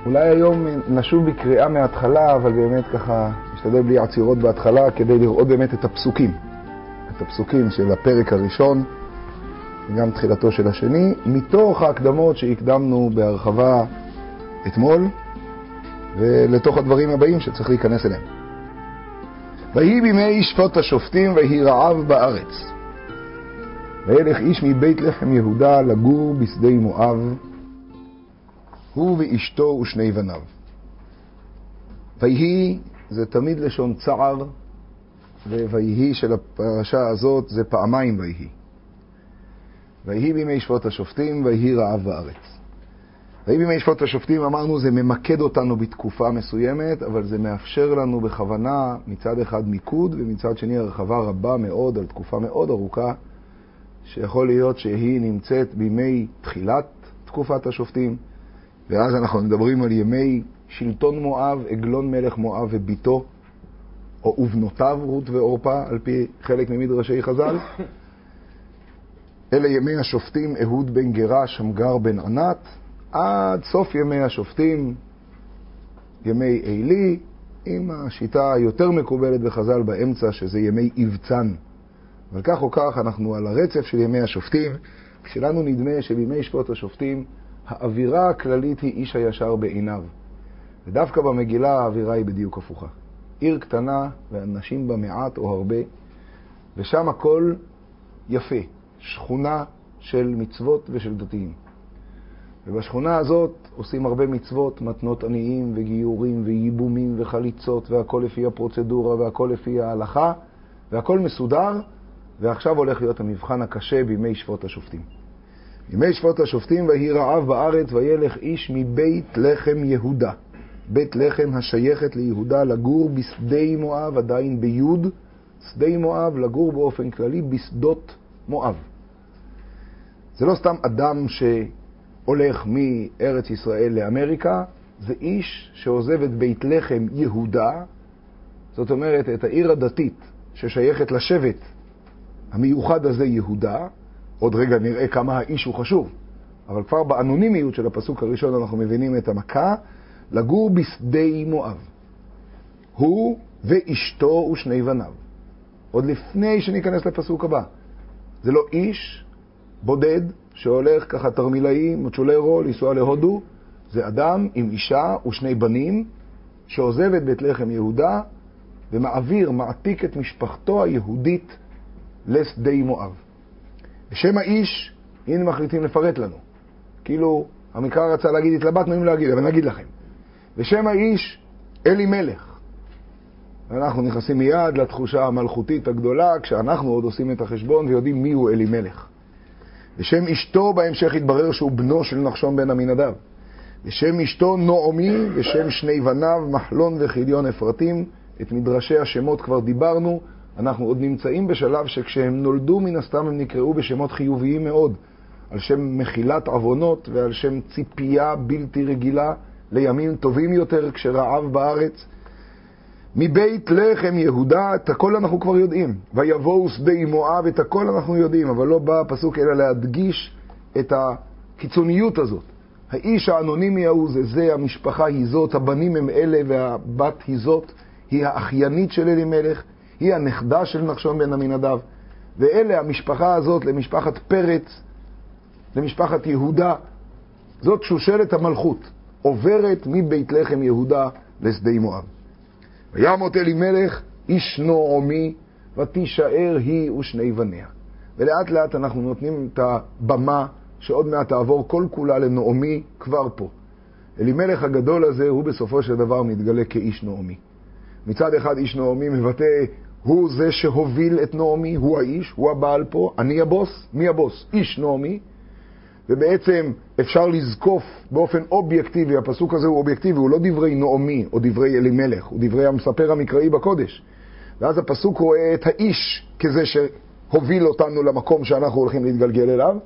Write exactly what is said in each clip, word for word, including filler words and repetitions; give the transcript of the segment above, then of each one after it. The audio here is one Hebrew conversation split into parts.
אולי היום נשוב בקריאה מההתחלה, אבל באמת ככה נשתדל בלי עצירות בהתחלה כדי לראות באמת את הפסוקים. את הפסוקים של הפרק הראשון, גם תחילתו של השני, מתוך ההקדמות שהקדמנו בהרחבה אתמול, ולתוך הדברים הבאים שצריך להיכנס אליהם. ויהי בימי שפוט השופטים ויהי רעב בארץ. וילך איש מבית לחם יהודה לגור בשדה מואב, הוא ואשתו ושני בניו. ויהי זה תמיד לשון צער, וויהי של הפרשה הזאת זה פעמיים ויהי. ויהי בימי שפוט השופטים ויהי רעב בארץ. ויהי בימי שפוט השופטים, אמרנו, זה ממקד אותנו בתקופה מסוימת, אבל זה מאפשר לנו בכוונה מצד אחד מיקוד ומצד שני הרחבה רבה מאוד על תקופה מאוד ארוכה, שיכול להיות שהיא נמצאת בימי תחילת תקופת השופטים, ואז אנחנו מדברים על ימי שלטון מואב, עגלון מלך מואב וביתו, או ובנותיו רות ואורפה, על פי חלק ממדרשי חז"ל. אלה ימי השופטים, אהוד בן גרה, שמגר בן ענת, עד סוף ימי השופטים, ימי עלי, עם השיטה היותר מקובלת בחז"ל באמצע, שזה ימי אבצן. אבל כך או כך אנחנו על הרצף של ימי השופטים, כשלנו נדמה שבימי שפוט השופטים, האווירה הכללית היא איש הישר בעיניו. ודווקא במגילה האווירה היא בדיוק הפוכה. עיר קטנה ואנשים בה מעט או הרבה, ושם הכל יפה, שכונה של מצוות ושל דתיים. ובשכונה הזאת עושים הרבה מצוות, מתנות עניים וגיורים וייבומים וחליצות, והכל לפי הפרוצדורה והכל לפי ההלכה, והכל מסודר, ועכשיו הולך להיות המבחן הקשה בימי שפוט השופטים. בימי שפוט השופטים ויהי רעב בארץ וילך איש מבית לחם יהודה. בית לחם השייכת ליהודה לגור בשדה מואב, עדיין ביוד, שדה מואב, לגור באופן כללי בשדות מואב. זה לא סתם אדם שהולך מארץ ישראל לאמריקה, זה איש שעוזב את בית לחם יהודה, זאת אומרת את העיר הדתית ששייכת לשבט המיוחד הזה יהודה. עוד רגע נראה כמה האיש הוא חשוב, אבל כבר באנונימיות של הפסוק הראשון אנחנו מבינים את המכה, לגור בשדה מואב. הוא ואשתו ושני בניו. עוד לפני שניכנס לפסוק הבא. זה לא איש בודד שהולך ככה תרמילאי, מוצ'ולרו, לנסוע להודו. זה אדם עם אישה ושני בנים שעוזב את בית לחם יהודה ומעביר, מעתיק את משפחתו היהודית לשדה מואב. בשם האיש, הנה מחליטים לפרט לנו. כאילו, המקרא רצה להגיד, התלבטנו אם להגיד, אבל נגיד לכם. בשם האיש, אלימלך. ואנחנו נכנסים מיד לתחושה המלכותית הגדולה, כשאנחנו עוד עושים את החשבון ויודעים מי הוא אלימלך. בשם אשתו, בהמשך התברר שהוא בנו של נחשון בן עמינדב. בשם אשתו נעמי, בשם שני בניו, מחלון וחיליון אפרתים. את מדרשי השמות כבר דיברנו. אנחנו עוד נמצאים בשלב שכשהם נולדו מן הסתם הם נקראו בשמות חיוביים מאוד, על שם מחילת עוונות ועל שם ציפייה בלתי רגילה לימים טובים יותר כשרעב בארץ. מבית לחם יהודה, את הכל אנחנו כבר יודעים. ויבואו שדה מואב, את הכל אנחנו יודעים, אבל לא בא הפסוק אלא להדגיש את הקיצוניות הזאת. האיש האנונימי ההוא זה זה, המשפחה היא זאת, הבנים הם אלה והבת היא זאת, היא האחיינית של אלימלך, היא הנכדה של נחשון בן עמינדב, ואלה המשפחה הזאת למשפחת פרץ, למשפחת יהודה, זאת שושלת המלכות, עוברת מבית לחם יהודה לשדה מואב. וימות אלימלך איש נעמי, ותישאר היא ושני בניה. ולאט לאט אנחנו נותנים את הבמה שעוד מעט תעבור כל כולה לנעמי כבר פה. אלימלך הגדול הזה הוא בסופו של דבר מתגלה כאיש נעמי. מצד אחד איש נעמי מבטא, הוא זה שהוביל את נעמי, הוא האיש, הוא הבעל פה, אני הבוס, מי הבוס? איש נעמי. ובעצם אפשר לזקוף באופן אובייקטיבי, הפסוק הזה הוא אובייקטיבי, הוא לא דברי נעמי או דברי אלימלך, הוא דברי המספר המקראי בקודש. ואז הפסוק רואה את האיש כזה שהוביל אותנו למקום שאנחנו הולכים להתגלגל אליו,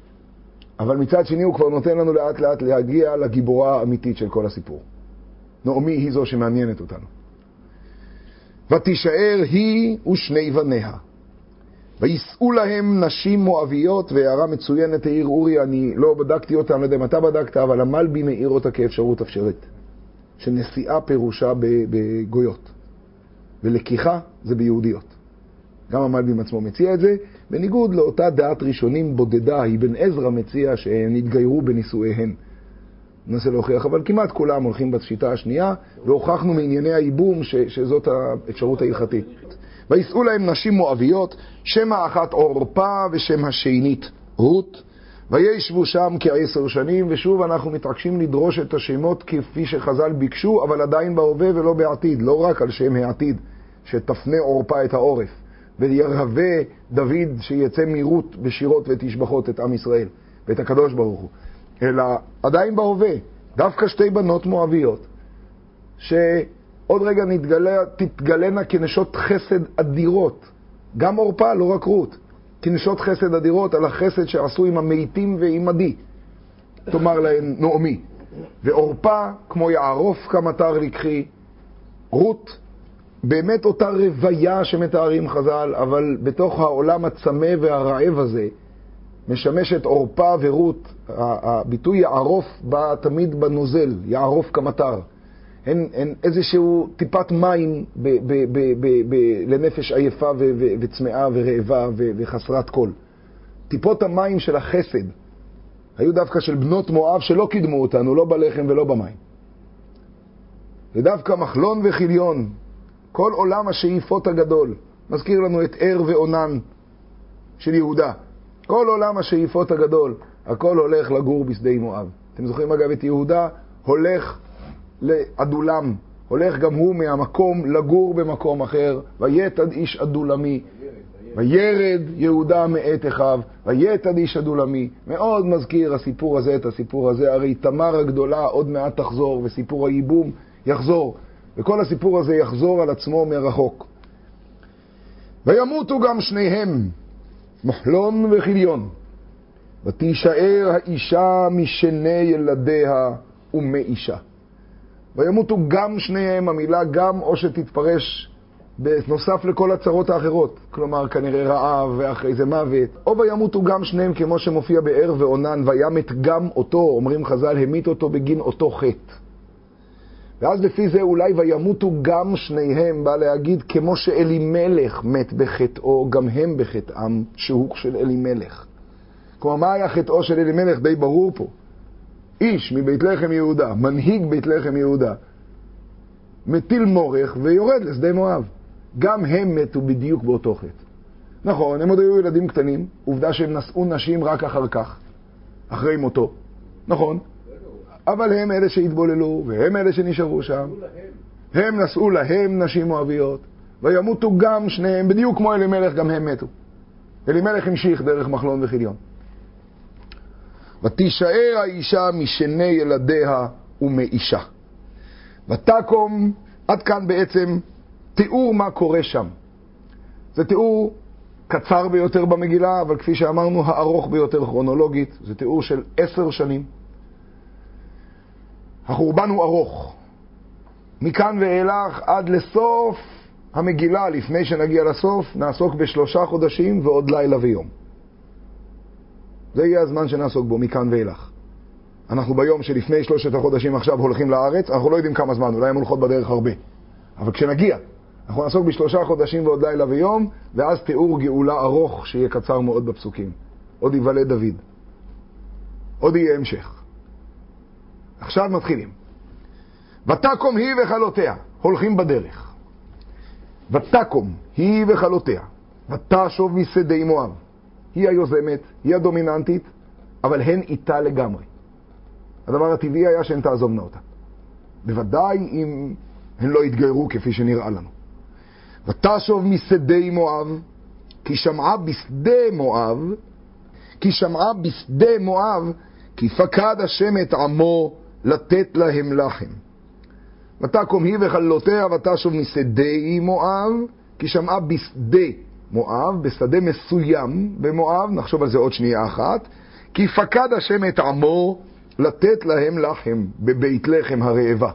אבל מצד שני הוא כבר נותן לנו לאט לאט להגיע לגיבורה האמיתית של כל הסיפור. נעמי היא זו שמעניינת אותנו. ותישאר היא ושני בניה. ויסעו להם נשים מואביות, והערה מצוינת העיר אורי, אני לא בדקתי אותה, אני לא יודע אם אתה בדקת, אבל המלבי מעיר אותה כאפשרות אפשרית. שנסיעה פירושה בגויות, ולקיחה זה ביהודיות. גם המלבים עצמו מציע את זה, בניגוד לאותה דעת ראשונים בודדה, אבן עזרא מציע שהם התגיירו בנישואיהן. ננסה להוכיח, אבל כמעט כולם הולכים בשיטה השנייה, והוכחנו מענייני האיבום ש, שזאת האפשרות ההלכתית. ויסעו להם נשים מואביות, שם האחת עורפה ושם השנית רות, וישבו שם כעשר שנים, ושוב אנחנו מתעקשים לדרוש את השמות כפי שחז"ל ביקשו, אבל עדיין בהווה ולא בעתיד, לא רק על שם העתיד, שתפנה עורפה את העורף, וירהווה דוד שיצא מרות בשירות ותשבחות את עם ישראל, ואת הקדוש ברוך הוא, אלא עדיין בהווה, דווקא שתי בנות מואביות, שעוד רגע נתגלה, תתגלנה כנשות חסד אדירות, גם עורפה, לא רק רות, כנשות חסד אדירות על החסד שעשו עם המתים ועם עדי, תאמר להן נעמי. ועורפה כמו יערוף כמטר לקחי, רות באמת אותה רוויה שמתארים חז"ל, אבל בתוך העולם הצמא והרעב הזה משמשת עורפה ורות, הביטוי יערוף בא תמיד בנוזל, יערוף כמטר. הן, הן איזשהו טיפת מים ב, ב, ב, ב, ב, לנפש עייפה ו, ו, וצמאה ורעבה ו, וחסרת כל. טיפות המים של החסד היו דווקא של בנות מואב שלא קידמו אותנו, לא בלחם ולא במים. ודווקא מחלון וחיליון, כל עולם השאיפות הגדול, מזכיר לנו את ער ועונן של יהודה. כל עולם השאיפות הגדול, הכל הולך לגור בשדה מואב. אתם זוכרים אגב את יהודה? הולך לאדולם, הולך גם הוא מהמקום לגור במקום אחר, ויתד איש אדולמי, וירד יהודה מאת אחיו, ויתד איש אדולמי. מאוד מזכיר הסיפור הזה את הסיפור הזה, הרי תמר הגדולה עוד מעט תחזור, וסיפור הייבום יחזור, וכל הסיפור הזה יחזור על עצמו מרחוק. וימותו גם שניהם, מחלון וחיליון, ותישאר האישה משני ילדיה ומאישה. וימותו גם שניהם, המילה גם או שתתפרש בנוסף לכל הצרות האחרות, כלומר כנראה רעב ואחרי זה מוות, או וימותו גם שניהם כמו שמופיע בער ועונן, וימת גם אותו, אומרים חז"ל, המית אותו בגין אותו חטא. ואז לפי זה אולי וימותו גם שניהם, בא להגיד כמו שאלימלך מת בחטאו, גם הם בחטאם, שהוא של אלימלך. כלומר, מה היה חטאו של אלימלך? די ברור פה. איש מבית לחם יהודה, מנהיג בית לחם יהודה, מטיל מורך ויורד לשדה מואב. גם הם מתו בדיוק באותו חטא. נכון, הם עוד היו ילדים קטנים, עובדה שהם נשאו נשים רק אחר כך, אחרי מותו. נכון. אבל הם אלה שהתבוללו, והם אלה שנשארו שם. הם נשאו להם נשים מואביות, וימותו גם שניהם, בדיוק כמו אלימלך, גם הם מתו. אלימלך המשיך דרך מחלון וחיליון. ותישאר האישה משני ילדיה ומאישה. ותקום, עד כאן בעצם תיאור מה קורה שם. זה תיאור קצר ביותר במגילה, אבל כפי שאמרנו, הארוך ביותר כרונולוגית. זה תיאור של עשר שנים. החורבן הוא ארוך. מכאן ואילך עד לסוף המגילה, לפני שנגיע לסוף, נעסוק בשלושה חודשים ועוד לילה ויום. זה יהיה הזמן שנעסוק בו מכאן ואילך. אנחנו ביום שלפני שלושת החודשים עכשיו הולכים לארץ, אנחנו לא יודעים כמה זמן, אולי הם הולכות בדרך הרבה. אבל כשנגיע, אנחנו נעסוק בשלושה חודשים ועוד לילה ויום, ואז תיאור גאולה ארוך שיהיה קצר מאוד בפסוקים. עוד יוולד דוד. עוד יהיה המשך. עכשיו מתחילים. ותקום היא וחלותיה, הולכים בדרך. ותקום היא וחלותיה, ותשוב משדה מואב. היא היוזמת, היא הדומיננטית, אבל הן איתה לגמרי. הדבר הטבעי היה שהן תעזובנה אותה. בוודאי אם הן לא יתגיירו כפי שנראה לנו. ותשוב משדה מואב, כי שמעה בשדה מואב, כי שמעה בשדה מואב, כי פקד השם את עמו לתת להם לחם. ותקום היא וחלותיה ותשוב משדה מואב, כי שמעה בשדה מואב, בשדה מסוים במואב, נחשוב על זה עוד שנייה אחת, כי פקד השם את עמו לתת להם לחם בבית לחם הרעבה.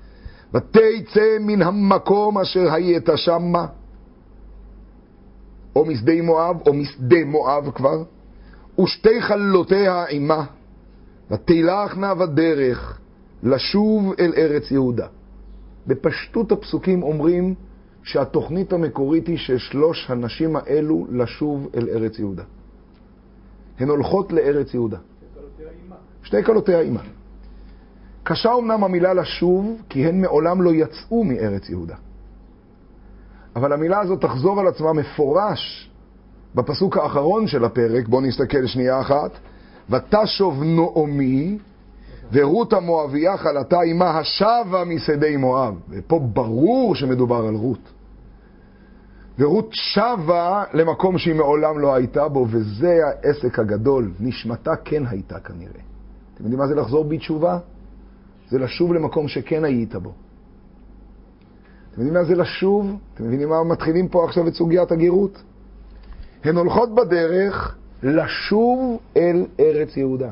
ותצא מן המקום אשר היית שמה, או משדה מואב, או משדה מואב כבר, ושתי חלותיה עמה, ותלכנה בדרך לשוב אל ארץ יהודה. בפשטות הפסוקים אומרים שהתוכנית המקורית היא של שלוש הנשים האלו לשוב אל ארץ יהודה. הן הולכות לארץ יהודה. שתי קלותיה עמה. קשה אומנם המילה לשוב, כי הן מעולם לא יצאו מארץ יהודה. אבל המילה הזאת תחזור על עצמה מפורש בפסוק האחרון של הפרק. בואו נסתכל שנייה אחת. ותשוב נעמי ורות המואביה חלתה עמה השבה משדה מואב. ופה ברור שמדובר על רות. ורות שבה למקום שהיא מעולם לא הייתה בו, וזה העסק הגדול. נשמתה כן הייתה כנראה. אתם יודעים מה זה לחזור בתשובה? זה לשוב למקום שכן היית בו. אתם יודעים מה זה לשוב? אתם מבינים מה מתחילים פה עכשיו את סוגיית הגירות? הן הולכות בדרך לשוב אל ארץ יהודה.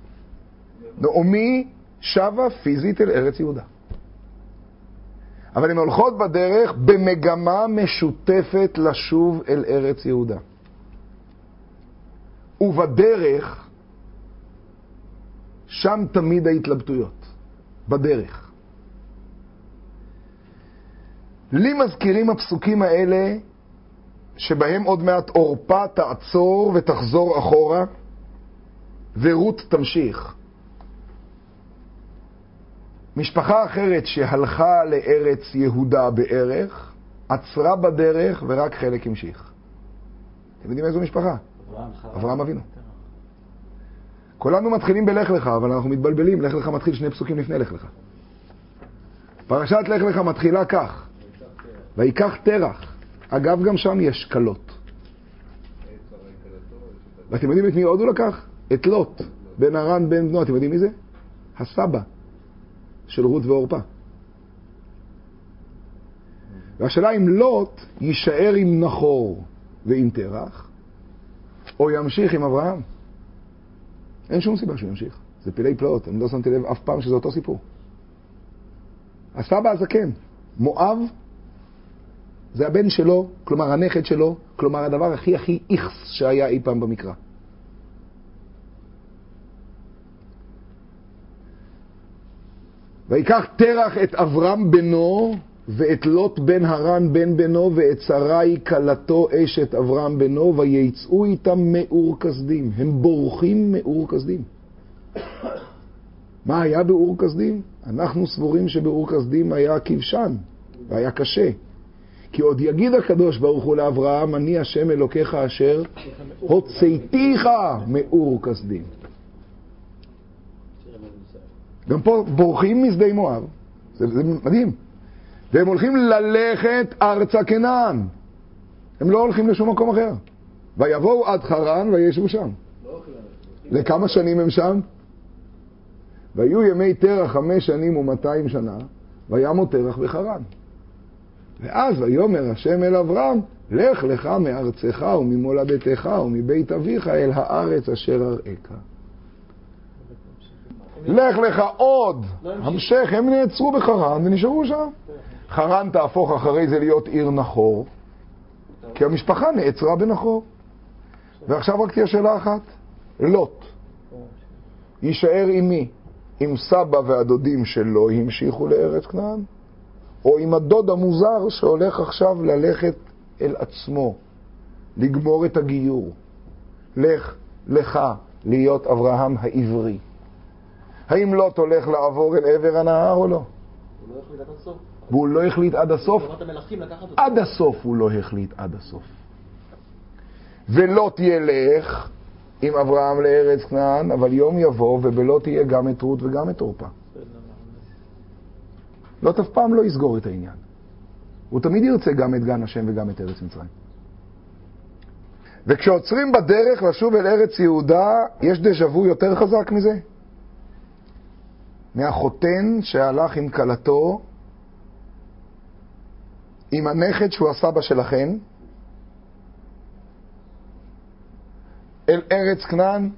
נעמי שבה פיזית אל ארץ יהודה. אבל הן הולכות בדרך במגמה משותפת לשוב אל ארץ יהודה. ובדרך, שם תמיד ההתלבטויות. בדרך. לי מזכירים הפסוקים האלה שבהם עוד מעט אורפה תעצור ותחזור אחורה ורות תמשיך. משפחה אחרת שהלכה לארץ יהודה בערך, עצרה בדרך ורק חלק המשיך. אתם יודעים איזו משפחה? אברהם, אברהם אבינו. כולנו מתחילים בלך לך, אבל אנחנו מתבלבלים. לך לך מתחיל שני פסוקים לפני לך לך. פרשת לך לך מתחילה כך. ויקח תרח. אגב, גם שם יש קלות. ואתם יודעים את מי עוד הוא לקח? את לוט, בן הרן בן בנו. אתם יודעים מי זה? הסבא של רות ואורפה. והשאלה אם לוט יישאר עם נחור ועם תרח, או ימשיך עם אברהם. אין שום סיבה שהוא ימשיך. זה פילי פלאות. אני לא שמתי לב אף פעם שזה אותו סיפור. הסבא הזקן, מואב, זה הבן שלו, כלומר הנכד שלו, כלומר הדבר הכי הכי איכס שהיה אי פעם במקרא. ויקח תרח את אברהם בנו, ואת לוט בן הרן בן בנו, ואת שרי כלתו אשת אברהם בנו, ויצאו איתם מאור כסדים. הם בורחים מאור כסדים. מה היה באור כסדים? אנחנו סבורים שבאור כסדים היה כבשן, והיה קשה. כי עוד יגיד הקדוש ברוך הוא לאברהם, אני השם אלוקיך אשר הוצאתיך מאור כסדים. גם פה בורחים משדה מואב. זה, זה מדהים. והם הולכים ללכת ארצה כנען. הם לא הולכים לשום מקום אחר. ויבואו עד חרן וישבו שם. לכמה שנים הם שם? והיו ימי תרח חמש שנים ומאתיים שנה, וימות תרח בחרן. ואז ויאמר השם אל אברהם, לך לך מארצך וממולדתך ומבית אביך אל הארץ אשר אראך. לך לך עוד. המשך, הם נעצרו בחרן ונשארו שם. חרן תהפוך אחרי זה להיות עיר נחור, כי המשפחה נעצרה בנחור. ועכשיו רק תהיה שאלה אחת. לוט יישאר עם מי? עם סבא והדודים שלו המשיכו לארץ כנען? או עם הדוד המוזר שהולך עכשיו ללכת אל עצמו, לגמור את הגיור? לך לך להיות אברהם העברי. האם לוט הולך לעבור אל עבר הנהר או לא? הוא לא החליט עד הסוף. והוא לא החליט עד הסוף? לקחת עד הסוף הוא לא החליט עד הסוף. ולוט ילך עם אברהם לארץ כנען, אבל יום יבוא ובלוט יהיה גם את רות וגם את אורפה. לוט אף פעם לא יסגור את העניין. הוא תמיד ירצה גם את גן השם וגם את ארץ מצרים. וכשעוצרים בדרך לשוב אל ארץ יהודה, יש דז'ה-וו יותר חזק מזה? מהחותן שהלך עם כלתו, עם הנכד שהוא הסבא שלכן, אל ארץ כנען,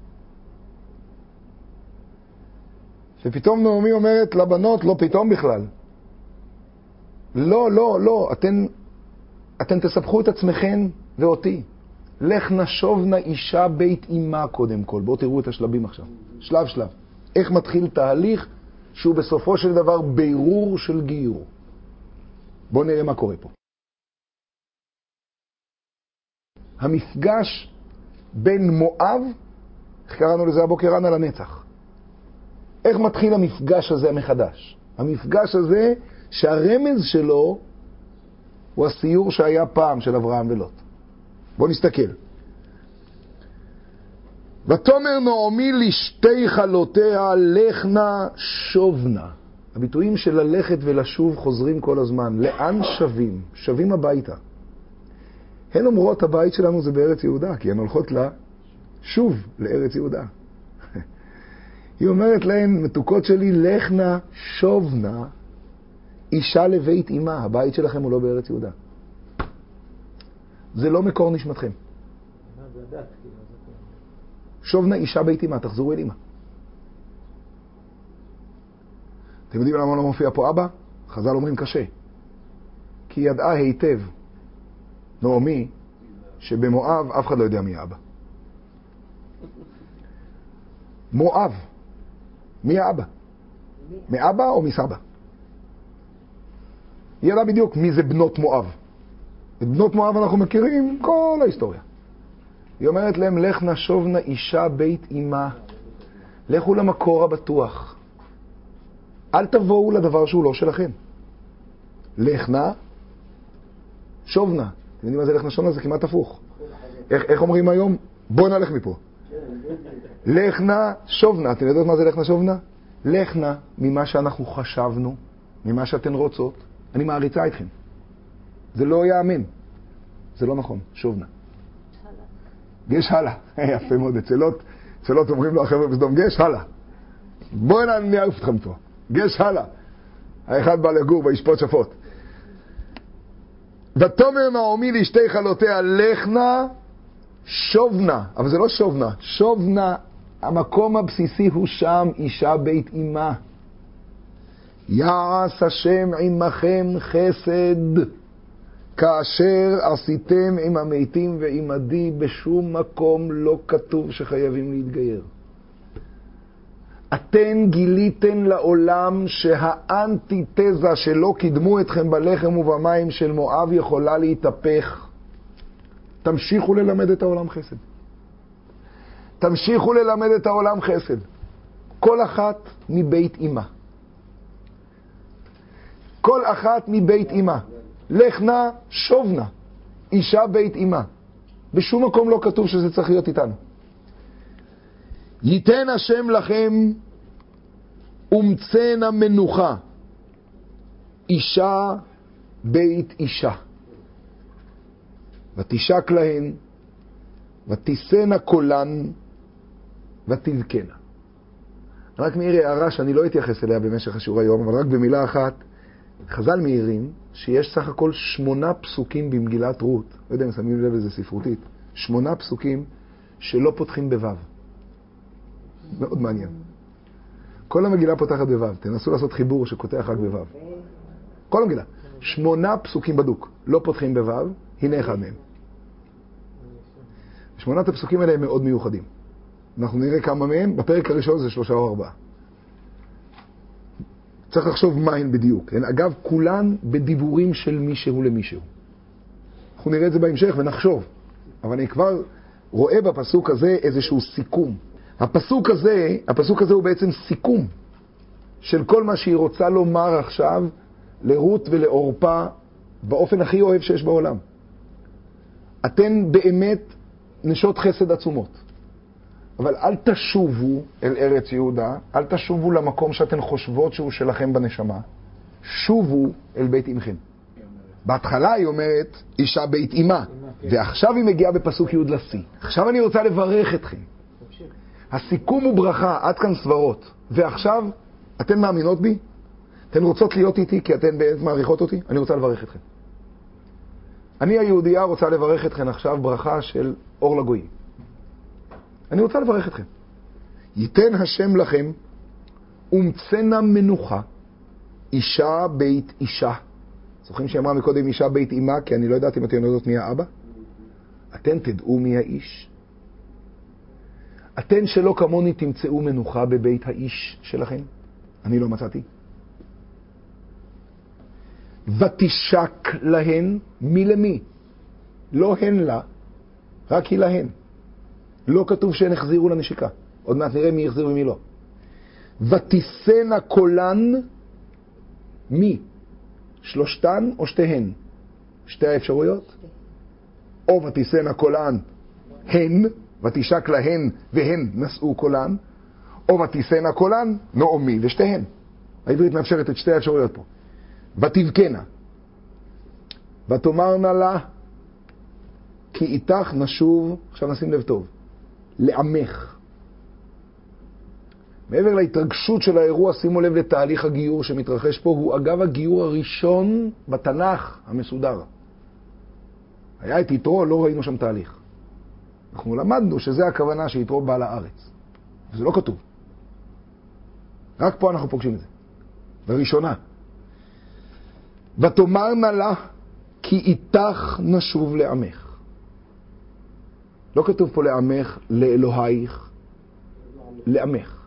שפתאום נעמי אומרת לבנות, לא פתאום בכלל. לא, לא, לא, אתן, אתן תספחו את עצמכן ואותי. לך נשובנה אישה בית אימה קודם כל. בואו תראו את השלבים עכשיו. שלב שלב. איך מתחיל תהליך שהוא בסופו של דבר בירור של גיור. בואו נראה מה קורה פה. המפגש בין מואב, איך קראנו לזה הבוקר על הנצח. איך מתחיל המפגש הזה מחדש? המפגש הזה שהרמז שלו הוא הסיור שהיה פעם של אברהם ולוט. בואו נסתכל. ותאמר נעמי לשתי חלותיה לכנה שובנה. הביטויים של ללכת ולשוב חוזרים כל הזמן. לאן שבים? שבים הביתה. הן אומרות הבית שלנו זה בארץ יהודה, כי הן הולכות לה שוב לארץ יהודה. היא אומרת להן, מתוקות שלי, לכנה שובנה אישה לבית אימה. הבית שלכם הוא לא בארץ יהודה. זה לא מקור נשמתכם. שובנה אישה בית אימה, תחזרו אל אימא. אתם יודעים למה לא מופיע פה אבא? חז"ל אומרים קשה. כי היא ידעה היטב, נעמי, שבמואב אף אחד לא יודע מי האבא. מואב, מי האבא? מאבא או מסבא? היא ידעה בדיוק מי זה בנות מואב. את בנות מואב אנחנו מכירים כל ההיסטוריה. היא אומרת להם, לך נשובנה אישה בית אימה. לכו למקור הבטוח. אל תבואו לדבר שהוא לא שלכם. לך נא שובנה. אתם יודעים מה זה לך נשובנה? זה כמעט הפוך. איך, איך אומרים היום? בוא נלך מפה. לך נא שובנה. אתם יודעות מה זה לך נא שובנה? לך נא ממה שאנחנו חשבנו, ממה שאתן רוצות. אני מעריצה אתכם. זה לא יאמן. זה לא נכון. שובנה. גש הלאה. יפה מאוד. אצלות, אצלות אומרים לו החבר'ה בסדום, גש הלאה. בואו אני אעוף אתכם פה. גש הלאה. האחד בא לגור וישפוט שפוט. ותאמר נעמי לשתי חלותיה לכנה שובנה. אבל זה לא שובנה. שובנה, המקום הבסיסי הוא שם, אישה בית אימה. יעש השם עמכם חסד, כאשר עשיתם עם המתים ועם עדי. בשום מקום לא כתוב שחייבים להתגייר. אתן גיליתן לעולם שהאנטיתזה שלא קידמו אתכם בלחם ובמים של מואב יכולה להתהפך. תמשיכו ללמד את העולם חסד. תמשיכו ללמד את העולם חסד. כל אחת מבית אימה. כל אחת מבית אימה. לכנה שובנה. אישה בית אימה. בשום מקום לא כתוב שזה צריך להיות איתנו. ייתן השם לכם ומצאנה מנוחה. אישה בית אישה. ותשק להן, ותישנה קולן, ותבכנה. רק מעיר הערה שאני לא אתייחס אליה במשך השיעור היום, אבל רק במילה אחת. חז"ל מעירים שיש סך הכל שמונה פסוקים במגילת רות. לא יודע אם שמים לב איזה ספרותית. שמונה פסוקים שלא פותחים בוו. מאוד מעניין. כל המגילה פותחת בוו. תנסו לעשות חיבור שכותח רק בוו. כל המגילה. שמונה פסוקים בדוק. לא פותחים בוו. הנה אחד מהם. שמונת הפסוקים האלה הם מאוד מיוחדים. אנחנו נראה כמה מהם. בפרק הראשון זה שלושה או ארבעה. צריך לחשוב מהן בדיוק. אגב, כולן בדיבורים של מישהו למישהו. אנחנו נראה את זה בהמשך ונחשוב. אבל אני כבר רואה בפסוק הזה איזשהו סיכום. הפסוק הזה, הפסוק הזה הוא בעצם סיכום של כל מה שהיא רוצה לומר עכשיו לרות ולאורפה באופן הכי אוהב שיש בעולם. אתן באמת נשות חסד עצומות. אבל אל תשובו אל ארץ יהודה, אל תשובו למקום שאתן חושבות שהוא שלכם בנשמה. שובו אל בית אמכם. בהתחלה היא אומרת אישה בית אימה, ועכשיו היא מגיעה בפסוק י' לשיא. עכשיו אני רוצה לברך אתכם. הסיכום הוא ברכה, עד כאן סברות. ועכשיו, אתן מאמינות בי? אתן רוצות להיות איתי כי אתן באמת מעריכות אותי? אני רוצה לברך אתכם. אני היהודייה רוצה לברך אתכם עכשיו ברכה של אור לגויים. אני רוצה לברך אתכם. ייתן השם לכם ומצאנה מנוחה אישה בית אישה. זוכרים שאמרה מקודם אישה בית אימה, כי אני לא יודעת אם אתם יודעות מי האבא? אתן תדעו מי האיש? אתן שלא כמוני תמצאו מנוחה בבית האיש שלכם? אני לא מצאתי. ותשק להן, מי למי? לא הן לה, רק היא להן. לא כתוב שהן החזירו לנשיקה. עוד מעט נראה מי החזיר ומי לא. ותיסנה קולן, מי? שלושתן או שתיהן? שתי האפשרויות? או ותיסנה קולן, הן, ותשק להן והן נשאו קולן, או ותיסנה קולן, נעמי ושתיהן. העברית מאפשרת את שתי האפשרויות פה. ותבכנה, ותאמרנה לה, כי איתך נשוב, עכשיו נשים לב טוב, לעמך. מעבר להתרגשות של האירוע, שימו לב לתהליך הגיור שמתרחש פה, הוא אגב הגיור הראשון בתנ"ך המסודר. היה את יתרו, לא ראינו שם תהליך. אנחנו למדנו שזה הכוונה שיתרו בא לארץ. וזה לא כתוב. רק פה אנחנו פוגשים את זה. בראשונה. ותאמרנה לה, כי איתך נשוב לעמך. לא כתוב פה לעמך, לאלוהיך, לעמך.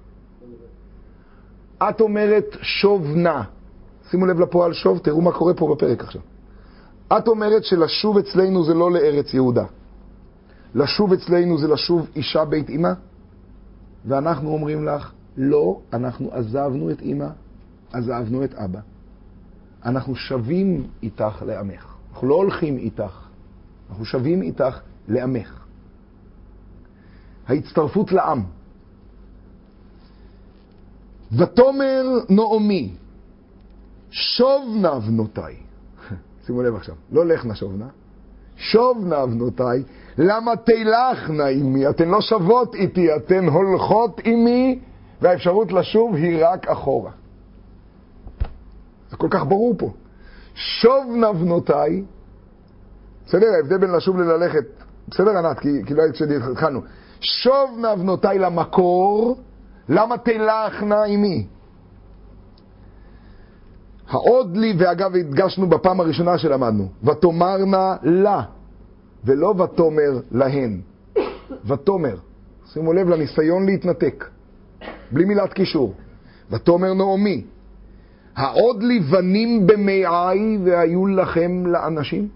את אומרת שוב נא. שימו לב לפועל שוב, תראו מה קורה פה בפרק עכשיו. את אומרת שלשוב אצלנו זה לא לארץ יהודה. לשוב אצלנו זה לשוב אישה בית אמא. ואנחנו אומרים לך, לא, אנחנו עזבנו את אמא, עזבנו את אבא. אנחנו שווים איתך לעמך. אנחנו לא הולכים איתך, אנחנו שווים איתך לעמך. ההצטרפות לעם. ותאמר נעמי, שובנה בנותיי. שימו לב עכשיו, לא לכנה שובנה, שובנה בנותיי, למה תלכנה עמי? אתן לא שוות איתי, אתן הולכות עמי, והאפשרות לשוב היא רק אחורה. זה כל כך ברור פה. שובנה בנותיי, בסדר, ההבדל בין לשוב לללכת, בסדר ענת, כי, כי לא היית כשהתחלנו. שובנה בנותיי למקור, למה תלכנה עמי? העוד לי, ואגב הדגשנו בפעם הראשונה שלמדנו, ותאמרנה לה, ולא ותאמר להן. ותאמר, שימו לב לניסיון להתנתק, בלי מילת קישור. ותאמר נעמי, העוד לי בנים במעי והיו לכם לאנשים?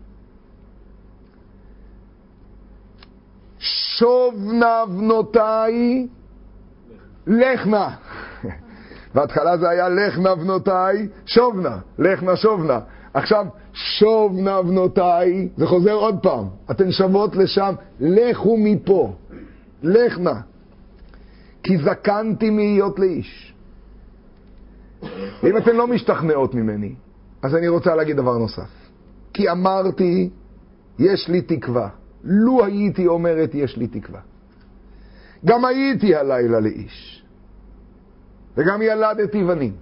שובנה בנותיי, לכנה. בהתחלה זה היה לכנה בנותיי, שובנה, לכנה שובנה. עכשיו, שובנה בנותיי, זה חוזר עוד פעם. אתן שוות לשם, לכו מפה, לכנה. כי זקנתי מהיות לאיש. ואם אתן לא משתכנעות ממני, אז אני רוצה להגיד דבר נוסף. כי אמרתי, יש לי תקווה. לו הייתי אומרת, יש לי תקווה. גם הייתי הלילה לאיש. וגם ילדתי בנים.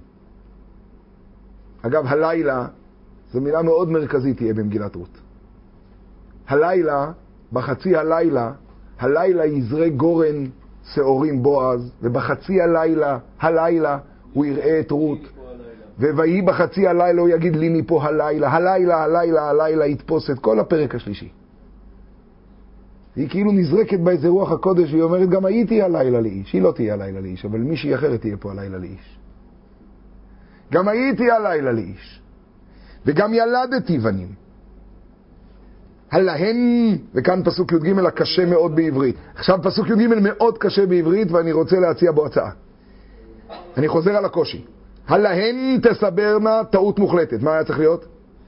אגב, הלילה, זו מילה מאוד מרכזית תהיה במגילת רות. הלילה, בחצי הלילה, הלילה יזרה גורן שעורים בועז, ובחצי הלילה, הלילה, הוא יראה את רות. ויהי בחצי הלילה, הוא יגיד לי מפה הלילה, הלילה, הלילה, הלילה, יתפוס את כל הפרק השלישי. היא כאילו נזרקת באיזה רוח הקודש, והיא אומרת, גם הייתי הלילה לאיש. היא לא תהיה הלילה לאיש, אבל מישהי אחרת תהיה פה הלילה לאיש. גם הייתי הלילה לאיש. וגם ילדתי בנים. הלהן, וכאן פסוק י"ג הקשה מאוד בעברית. עכשיו פסוק י"ג מאוד קשה בעברית, ואני רוצה להציע בו הצעה. אני חוזר על הקושי. הלהן תסברנה, טעות מוחלטת. מה היה צריך להיות?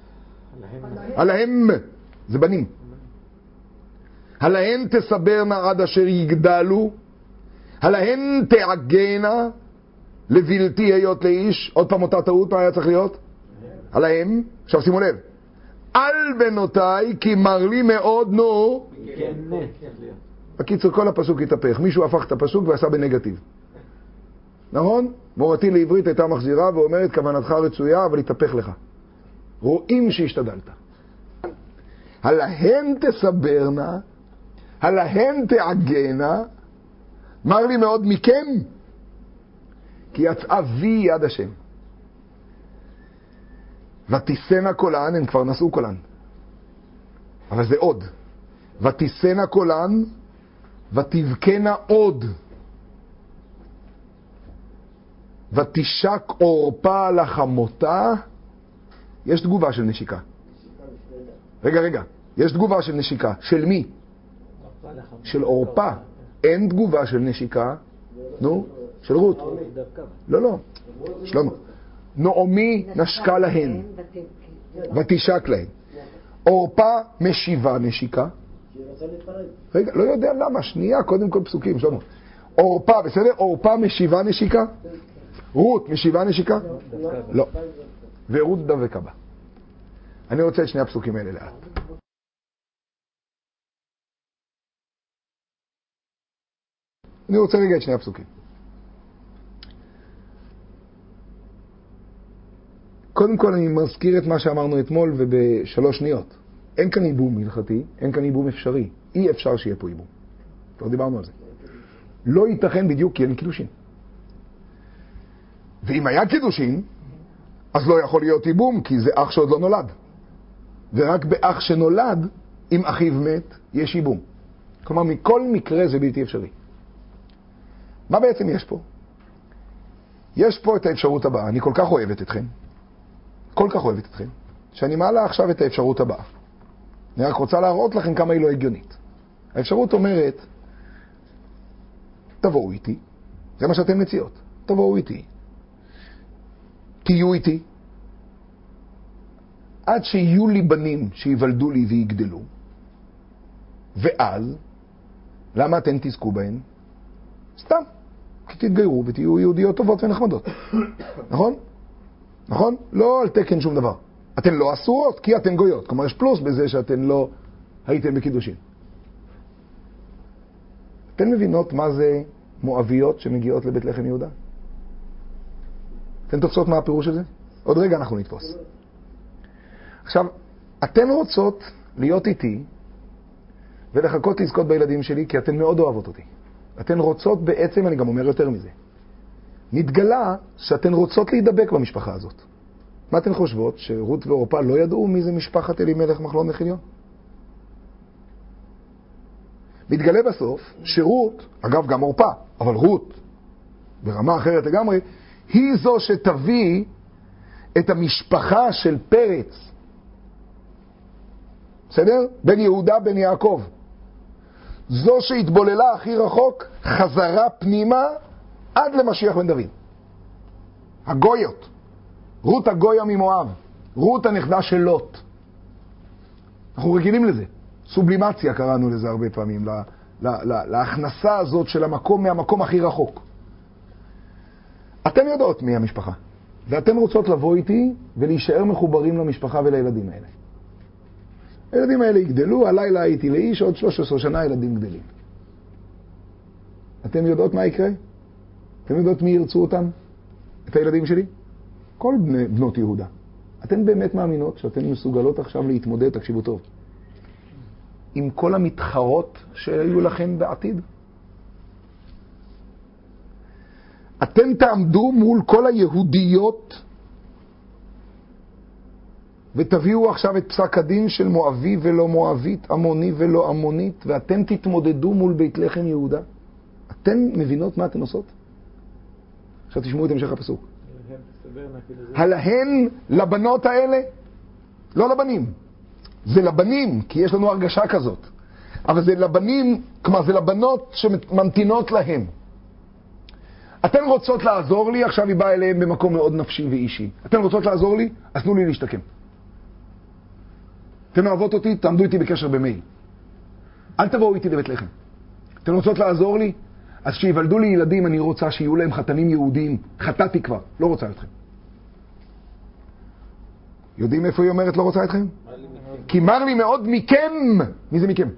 הלהם, זה בנים. הלהן תסברנה עד אשר יגדלו, הלהן תעגנה לבלתי היות לאיש. עוד פעם אותה טעות, מה היה צריך להיות? הלהם, עכשיו שימו לב, על בנותיי כי מר לי מאוד נו. בקיצור כל הפסוק התהפך, מישהו הפך את הפסוק ועשה בנגטיב, נכון? מורתי לעברית הייתה מחזירה ואומרת כוונתך רצויה אבל התהפך לך, רואים שהשתדלת. הלהן תסברנה, הלהן תעגנה, מר לי מאוד מכם, כי יצאה בי יד השם. ותיסנה קולן, הם כבר נשאו קולן. אבל זה עוד. ותישנה קולן, ותבכנה עוד. ותשק עורפה על החמותה. יש תגובה של נשיקה. רגע, רגע. יש תגובה של נשיקה. של מי? של עורפה. אין תגובה של נשיקה. נו, של רות. לא, לא. שלמה. נעמי נשקה להן. ותשק להן. עורפה משיבה נשיקה. רגע, לא יודע למה. שנייה, קודם כל פסוקים, שלמה. עורפה, בסדר? עורפה משיבה נשיקה? רות משיבה נשיקה? לא. ורות דבקה בה. אני רוצה את שני הפסוקים האלה לאט. אני רוצה רגע את שני הפסוקים. קודם כל אני מזכיר את מה שאמרנו אתמול ובשלוש שניות. אין כאן איבום הלכתי, אין כאן איבום אפשרי. אי אפשר שיהיה פה איבום. כבר דיברנו על זה. לא ייתכן בדיוק כי אין קידושין. ואם היה קידושין, אז לא יכול להיות איבום, כי זה אח שעוד לא נולד. ורק באח שנולד, אם אחיו מת, יש איבום. כלומר, מכל מקרה זה בלתי אפשרי. מה בעצם יש פה? יש פה את האפשרות הבאה. אני כל כך אוהבת אתכם, כל כך אוהבת אתכם, שאני מעלה עכשיו את האפשרות הבאה. אני רק רוצה להראות לכם כמה היא לא הגיונית. האפשרות אומרת, תבואו איתי, זה מה שאתם מציעות, תבואו איתי, תהיו איתי, עד שיהיו לי בנים שיוולדו לי ויגדלו, ואז, למה אתם תזכו בהן? סתם, כי תתגיירו ותהיו יהודיות טובות ונחמדות. נכון? נכון? לא על תקן שום דבר. אתן לא אסורות, כי אתן גויות. כלומר, יש פלוס בזה שאתן לא הייתן בקידושין. אתן מבינות מה זה מואביות שמגיעות לבית לחם יהודה? אתן תופסות מה הפירוש של זה? עוד רגע אנחנו נתפוס. עכשיו, אתן רוצות להיות איתי ולחכות לזכות בילדים שלי, כי אתן מאוד אוהבות אותי. אתן רוצות בעצם, אני גם אומר יותר מזה, נתגלה שאתן רוצות להידבק במשפחה הזאת. מה אתן חושבות? שרות ואורפה לא ידעו מי זה משפחת אלימלך מחלון וחיליון? מתגלה בסוף שרות, אגב גם אורפה, אבל רות ברמה אחרת לגמרי, היא זו שתביא את המשפחה של פרץ, בסדר? בין יהודה בין יעקב, זו שהתבוללה הכי רחוק, חזרה פנימה עד למשיח בן דוד. הגויות, רות הגויה ממואב, רות הנכדה של לוט. אנחנו רגילים לזה, סובלימציה קראנו לזה הרבה פעמים, לה, לה, לה, להכנסה הזאת של המקום מהמקום הכי רחוק. אתן יודעות מי המשפחה, ואתן רוצות לבוא איתי ולהישאר מחוברים למשפחה ולילדים האלה. הילדים האלה יגדלו, הלילה הייתי לאיש, עוד שלוש עשרה שנה ילדים גדלים. אתם יודעות מה יקרה? אתם יודעות מי ירצו אותם? את הילדים שלי? כל בני, בנות יהודה. אתן באמת מאמינות שאתן מסוגלות עכשיו להתמודד, תקשיבו טוב, עם כל המתחרות שהיו לכם בעתיד? אתן תעמדו מול כל היהודיות ותביאו עכשיו את פסק הדין של מואבי ולא מואבית, עמוני ולא עמונית, ואתם תתמודדו מול בית לחם יהודה. אתן מבינות מה אתן עושות? עכשיו תשמעו את המשך הפסוק. הלהן לבנות האלה? לא לבנים. זה לבנים, כי יש לנו הרגשה כזאת. אבל זה לבנים, כלומר זה לבנות שממתינות להם. אתן רוצות לעזור לי, עכשיו היא באה אליהם במקום מאוד נפשי ואישי. אתן רוצות לעזור לי? אז תנו לי להשתקם. אתן אוהבות אותי, תעמדו איתי בקשר במייל. אל תבואו איתי לבית לחם. אתן רוצות לעזור לי? אז שיוולדו לי ילדים, אני רוצה שיהיו להם חתנים יהודיים. חתתי כבר, לא רוצה אתכם. יודעים איפה היא אומרת לא רוצה אתכם? כי מר לי מאוד מכם. מי זה מכם?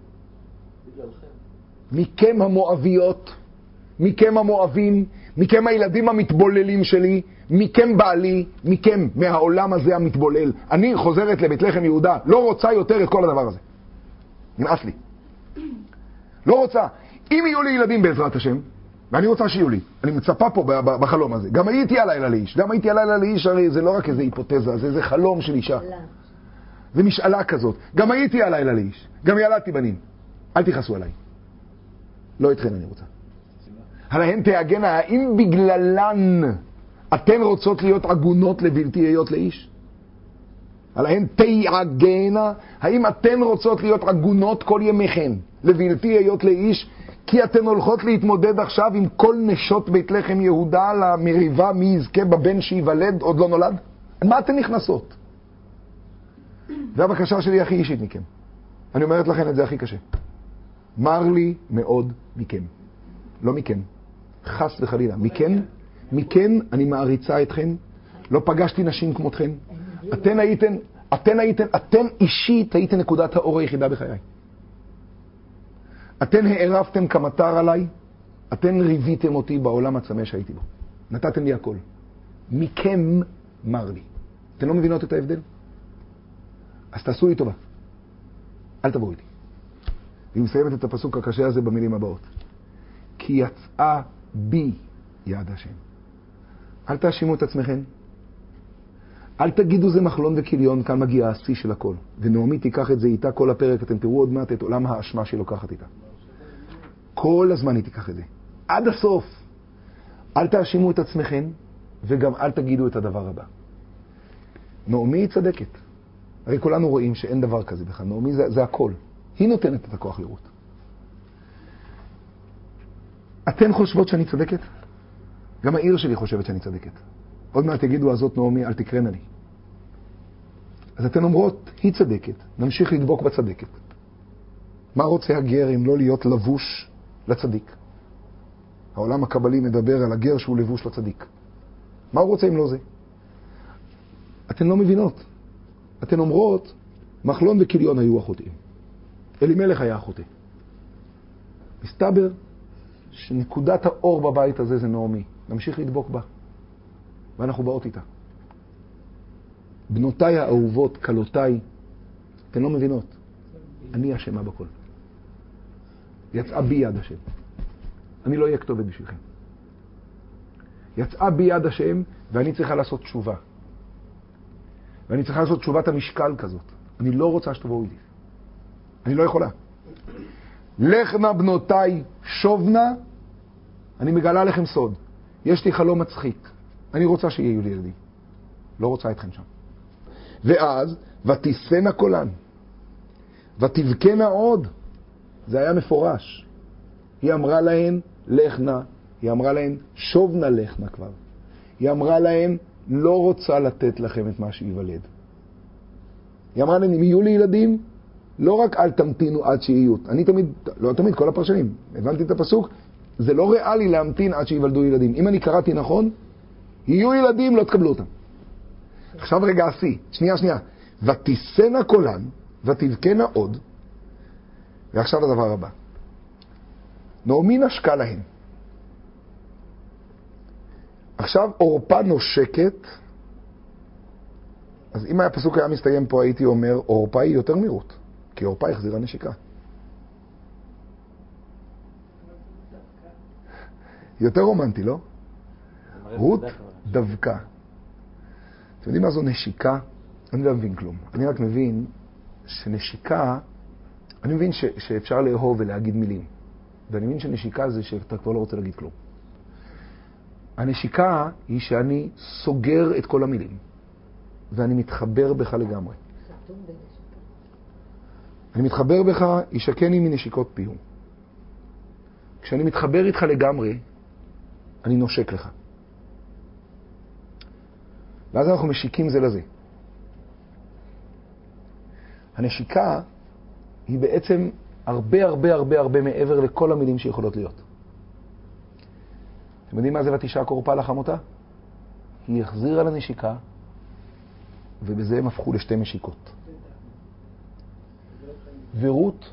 מכם המואביות, מכם המואבים, מכם הילדים המתבוללים שלי, מכם בעלי, מכם מהעולם הזה המתבולל. אני חוזרת לבית לחם יהודה, לא רוצה יותר את כל הדבר הזה. נמאס לי. לא רוצה. אם יהיו לי ילדים בעזרת השם, ואני רוצה שיהיו לי, אני מצפה פה בחלום הזה. גם הייתי הלילה לאיש, גם הייתי הלילה לאיש, הרי זה לא רק איזה היפותזה, זה איזה חלום של אישה. זה משאלה כזאת. גם הייתי הלילה לאיש, גם ילדתי בנים. אל תכעסו עליי. לא אתכן אני רוצה. עליהן תהגנה, האם בגללן אתן רוצות להיות עגונות לבלתי היות לאיש? עליהן תהגנה, האם אתן רוצות להיות עגונות כל ימיכן לבלתי היות לאיש? כי אתן הולכות להתמודד עכשיו עם כל נשות בית לחם יהודה למריבה מי יזכה בבן שיוולד עוד לא נולד? מה אתן נכנסות? זה הבקשה שלי הכי אישית מכם. אני אומרת לכם את זה הכי קשה. מר לי מאוד מכם. לא מכם. חס וחלילה. מכם, מכם אני מעריצה אתכם. לא פגשתי נשים כמותכם. אתן הייתן, אתן הייתן, אתן אישית הייתן נקודת האור היחידה בחיי. אתן הערפתם כמטר עליי. אתן ריביתם אותי בעולם הצמא שהייתי בו. נתתם לי הכל. מכם מר לי. אתן לא מבינות את ההבדל? אז תעשו לי טובה. אל תבואו איתי. והיא מסיימת את הפסוק הקשה הזה במילים הבאות. כי יצאה בי יד השם. אל תאשימו את עצמכם. אל תגידו זה מחלון וכיליון, כאן מגיע השיא של הכל. ונעמי תיקח את זה איתה כל הפרק, אתם תראו עוד מעט את עולם האשמה שהיא לוקחת איתה. כל הזמן היא תיקח את זה. עד הסוף. אל תאשימו את עצמכם, וגם אל תגידו את הדבר הבא. נעמי היא צדקת. הרי כולנו רואים שאין דבר כזה בכלל. נעמי זה, זה הכל. היא נותנת את הכוח לרות. אתן חושבות שאני צדקת? גם העיר שלי חושבת שאני צדקת. עוד מעט תגידו הזאת נעמי, אל תקרנה לי. אז אתן אומרות, היא צדקת. נמשיך לדבוק בצדקת. מה רוצה הגר אם לא להיות לבוש לצדיק? העולם הקבלי מדבר על הגר שהוא לבוש לצדיק. מה הוא רוצה אם לא זה? אתן לא מבינות. אתן אומרות, מחלון וכיליון היו אחותים. אלימלך היה אחותי. מסתבר שנקודת האור בבית הזה זה נעמי. נמשיך לדבוק בה. ואנחנו באות איתה. בנותיי האהובות, קלותיי, אתן לא מבינות. אני אשמה בכל. יצאה בי יד השם. אני לא אהיה כתובת בשבילכם. יצאה בי יד השם, ואני צריכה לעשות תשובה. ואני צריכה לעשות תשובת המשקל כזאת. אני לא רוצה שתבואו איתי. אני לא יכולה. לכנה בנותיי שובנה, אני מגלה לכם סוד. יש לי חלום מצחיק. אני רוצה שיהיו לי ילדים. לא רוצה אתכם שם. ואז, ותיסנה קולן. ותבכנה עוד. זה היה מפורש. היא אמרה להן, לכנה. היא אמרה להן, שובנה לכנה כבר. היא אמרה להן, לא רוצה לתת לכם את מה שיוולד. היא אמרה להם, אם יהיו לי ילדים, לא רק אל תמתינו עד שיהיו. אני תמיד, לא תמיד, כל הפרשנים, הבנתי את הפסוק, זה לא ריאלי להמתין עד שיוולדו ילדים. אם אני קראתי נכון, יהיו ילדים, לא תקבלו אותם. עכשיו רגע עשי, שנייה שנייה. ותיסנה קולן, ותבכנה עוד, ועכשיו הדבר הבא. נעמי נשקה להן. עכשיו אורפה נושקת, אז אם הפסוק היה מסתיים פה, הייתי אומר, אורפה היא יותר מרות, כי אורפה החזירה נשיקה. יותר רומנטי, לא? רות דווקא. אתם יודעים מה זו נשיקה? אני לא מבין כלום. אני רק מבין שנשיקה, אני מבין ש, שאפשר לאהוב ולהגיד מילים. ואני מבין שנשיקה זה שאתה כבר לא רוצה להגיד כלום. הנשיקה היא שאני סוגר את כל המילים. ואני מתחבר בך לגמרי. אני מתחבר בך, ישקני מנשיקות פיהו. כשאני מתחבר איתך לגמרי, אני נושק לך. ואז אנחנו משיקים זה לזה. הנשיקה היא בעצם הרבה הרבה הרבה הרבה מעבר לכל המילים שיכולות להיות. אתם יודעים מה זה ותשק עורפה לחמותה? היא החזירה לנשיקה, ובזה הם הפכו לשתי משיקות. ורות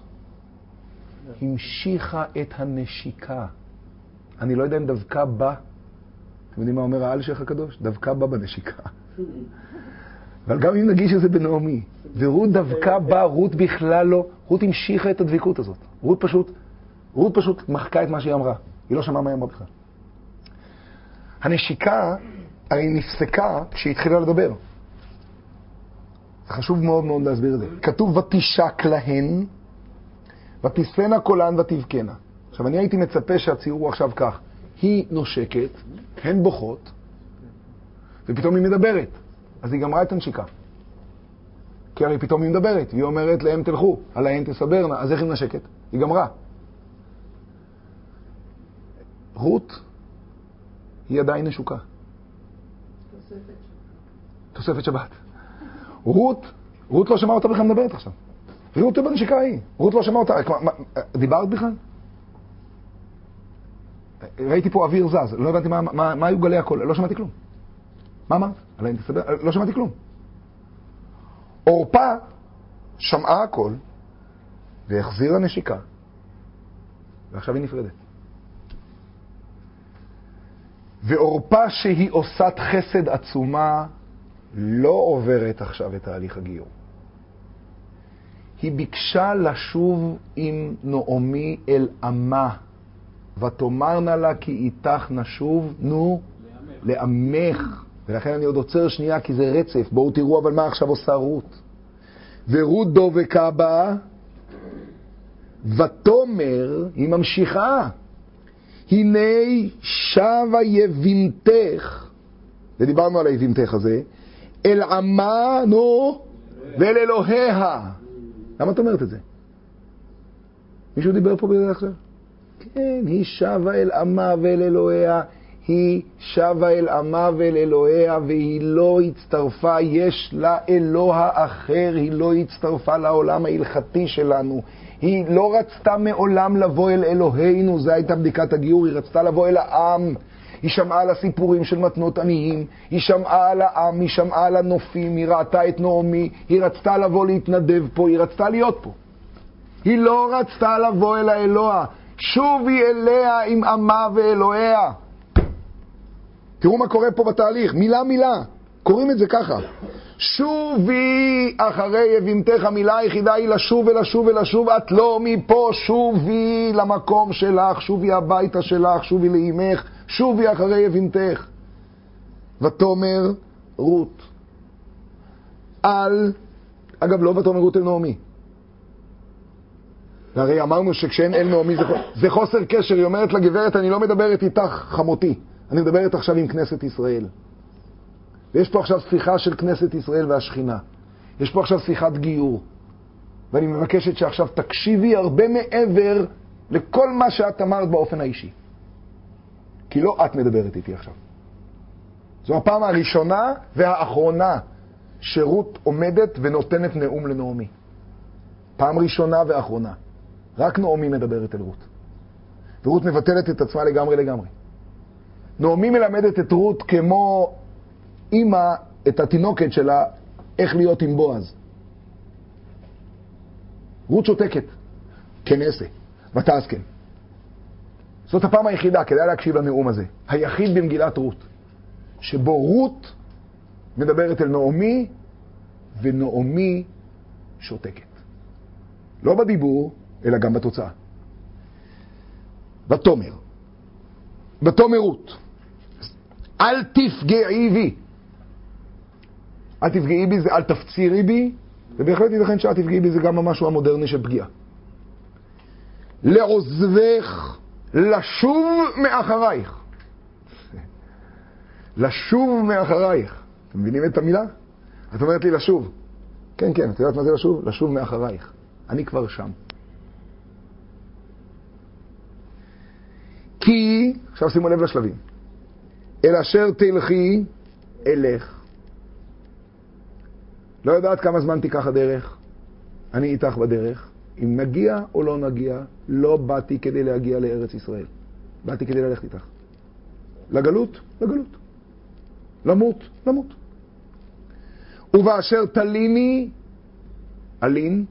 המשיכה את הנשיקה. אני לא יודע אם דווקא בה, אתם יודעים מה אומר האלשיך הקדוש? דווקא בה בנשיקה. אבל גם אם נגיש את זה בנעמי, ורות דווקא בה, רות בכלל לא, רות המשיכה את הדביקות הזאת. רות פשוט, רות פשוט מחקה את מה שהיא אמרה. היא לא שמעה מה היא אמרה בכלל. הנשיקה הרי נפסקה כשהיא התחילה לדבר. זה חשוב מאוד מאוד להסביר את זה. כתוב ותשק להן, ותספנה קולן ותבכנה. עכשיו, אני הייתי מצפה שהציור הוא עכשיו כך. היא נושקת, הן בוכות, ופתאום היא מדברת. אז היא גמרה את הנשיקה. כי הרי פתאום היא מדברת, והיא אומרת להם תלכו, עליהן תסברנה. אז איך היא נשקת? היא גמרה. רות היא עדיין נשוקה. תוספת שבת. רות, רות לא שמעה אותה בכלל מדברת עכשיו. רות היא בנשיקה היא. רות לא שמעה אותה. דיברת בכלל? ראיתי פה אוויר זז. לא הבנתי מה, מה, מה היו גלי הקול. לא שמעתי כלום. מה אמרת? עליהן תסבר... לא שמעתי כלום. אורפה שמעה הכל והחזירה נשיקה. ועכשיו היא נפרדת. ואורפה שהיא עושת חסד עצומה לא עוברת עכשיו את תהליך הגיור. היא ביקשה לשוב עם נעמי אל עמה, ותאמרנה לה כי איתך נשוב, נו, לעמך. ולכן אני עוד עוצר שנייה כי זה רצף. בואו תראו אבל מה עכשיו עושה רות. ורות דבקה בה, ותאמר, היא ממשיכה, הנה שבה יבימתך, ודיברנו על היבימתך הזה, אל עמה, נו, ואל אלוהיה. למה את אומרת את זה? מישהו דיבר פה בזה עכשיו? כן, היא שבה אל עמה ואל אלוהיה, היא שבה אל עמה ואל אלוהיה, והיא לא הצטרפה, יש לה אלוה אחר, היא לא הצטרפה לעולם ההלכתי שלנו. היא לא רצתה מעולם לבוא אל אלוהינו, זו הייתה בדיקת הגיור, היא רצתה לבוא אל העם. היא שמעה על הסיפורים של מתנות עניים, היא שמעה על העם, היא שמעה על הנופים, היא ראתה את נעמי, היא רצתה לבוא להתנדב פה, היא רצתה להיות פה. היא לא רצתה לבוא אל האלוה, שובי אליה עם עמה ואלוהיה. תראו מה קורה פה בתהליך, מילה מילה, קוראים את זה ככה. שובי אחרי יבימתך, המילה היחידה היא לשוב ולשוב ולשוב, את לא מפה, שובי למקום שלך, שובי הביתה שלך, שובי לאמך, שובי אחרי יבימתך. ותאמר רות, על, אגב לא ותאמר רות אל נעמי. הרי אמרנו שכשאין אל נעמי זה, זה חוסר קשר, היא אומרת לגברת, אני לא מדברת איתך חמותי, אני מדברת עכשיו עם כנסת ישראל. ויש פה עכשיו שיחה של כנסת ישראל והשכינה. יש פה עכשיו שיחת גיור. ואני מבקשת שעכשיו תקשיבי הרבה מעבר לכל מה שאת אמרת באופן האישי. כי לא את מדברת איתי עכשיו. זו הפעם הראשונה והאחרונה שרות עומדת ונותנת נאום לנעמי. פעם ראשונה ואחרונה. רק נעמי מדברת אל רות. ורות מבטלת את עצמה לגמרי לגמרי. נעמי מלמדת את רות כמו אמא את התינוקת שלה איך להיות עם בועז. רות שותקת. כן אעשה. ותעש כן. זאת הפעם היחידה, כדאי להקשיב לנאום הזה. היחיד במגילת רות. שבו רות מדברת אל נעמי, ונעמי שותקת. לא בדיבור, אלא גם בתוצאה. ותאמר. ותאמר רות. אל תפגעי בי. אל תפגעי בי זה אל תפצירי בי, ובהחלט ייתכן שאל תפגעי בי זה גם המשהו המודרני של פגיעה. לעוזבך, לשוב מאחרייך. לשוב מאחרייך. אתם מבינים את המילה? את אומרת לי לשוב. כן, כן, את יודעת מה זה לשוב? לשוב מאחרייך. אני כבר שם. כי, עכשיו שימו לב לשלבים. אל אשר תלכי, אלך. לא יודעת כמה זמן תיקח הדרך. אני איתך בדרך. אם נגיע או לא נגיע, לא באתי כדי להגיע לארץ ישראל. באתי כדי ללכת איתך. לגלות, לגלות. למות, למות. ובאשר תליני, אלין,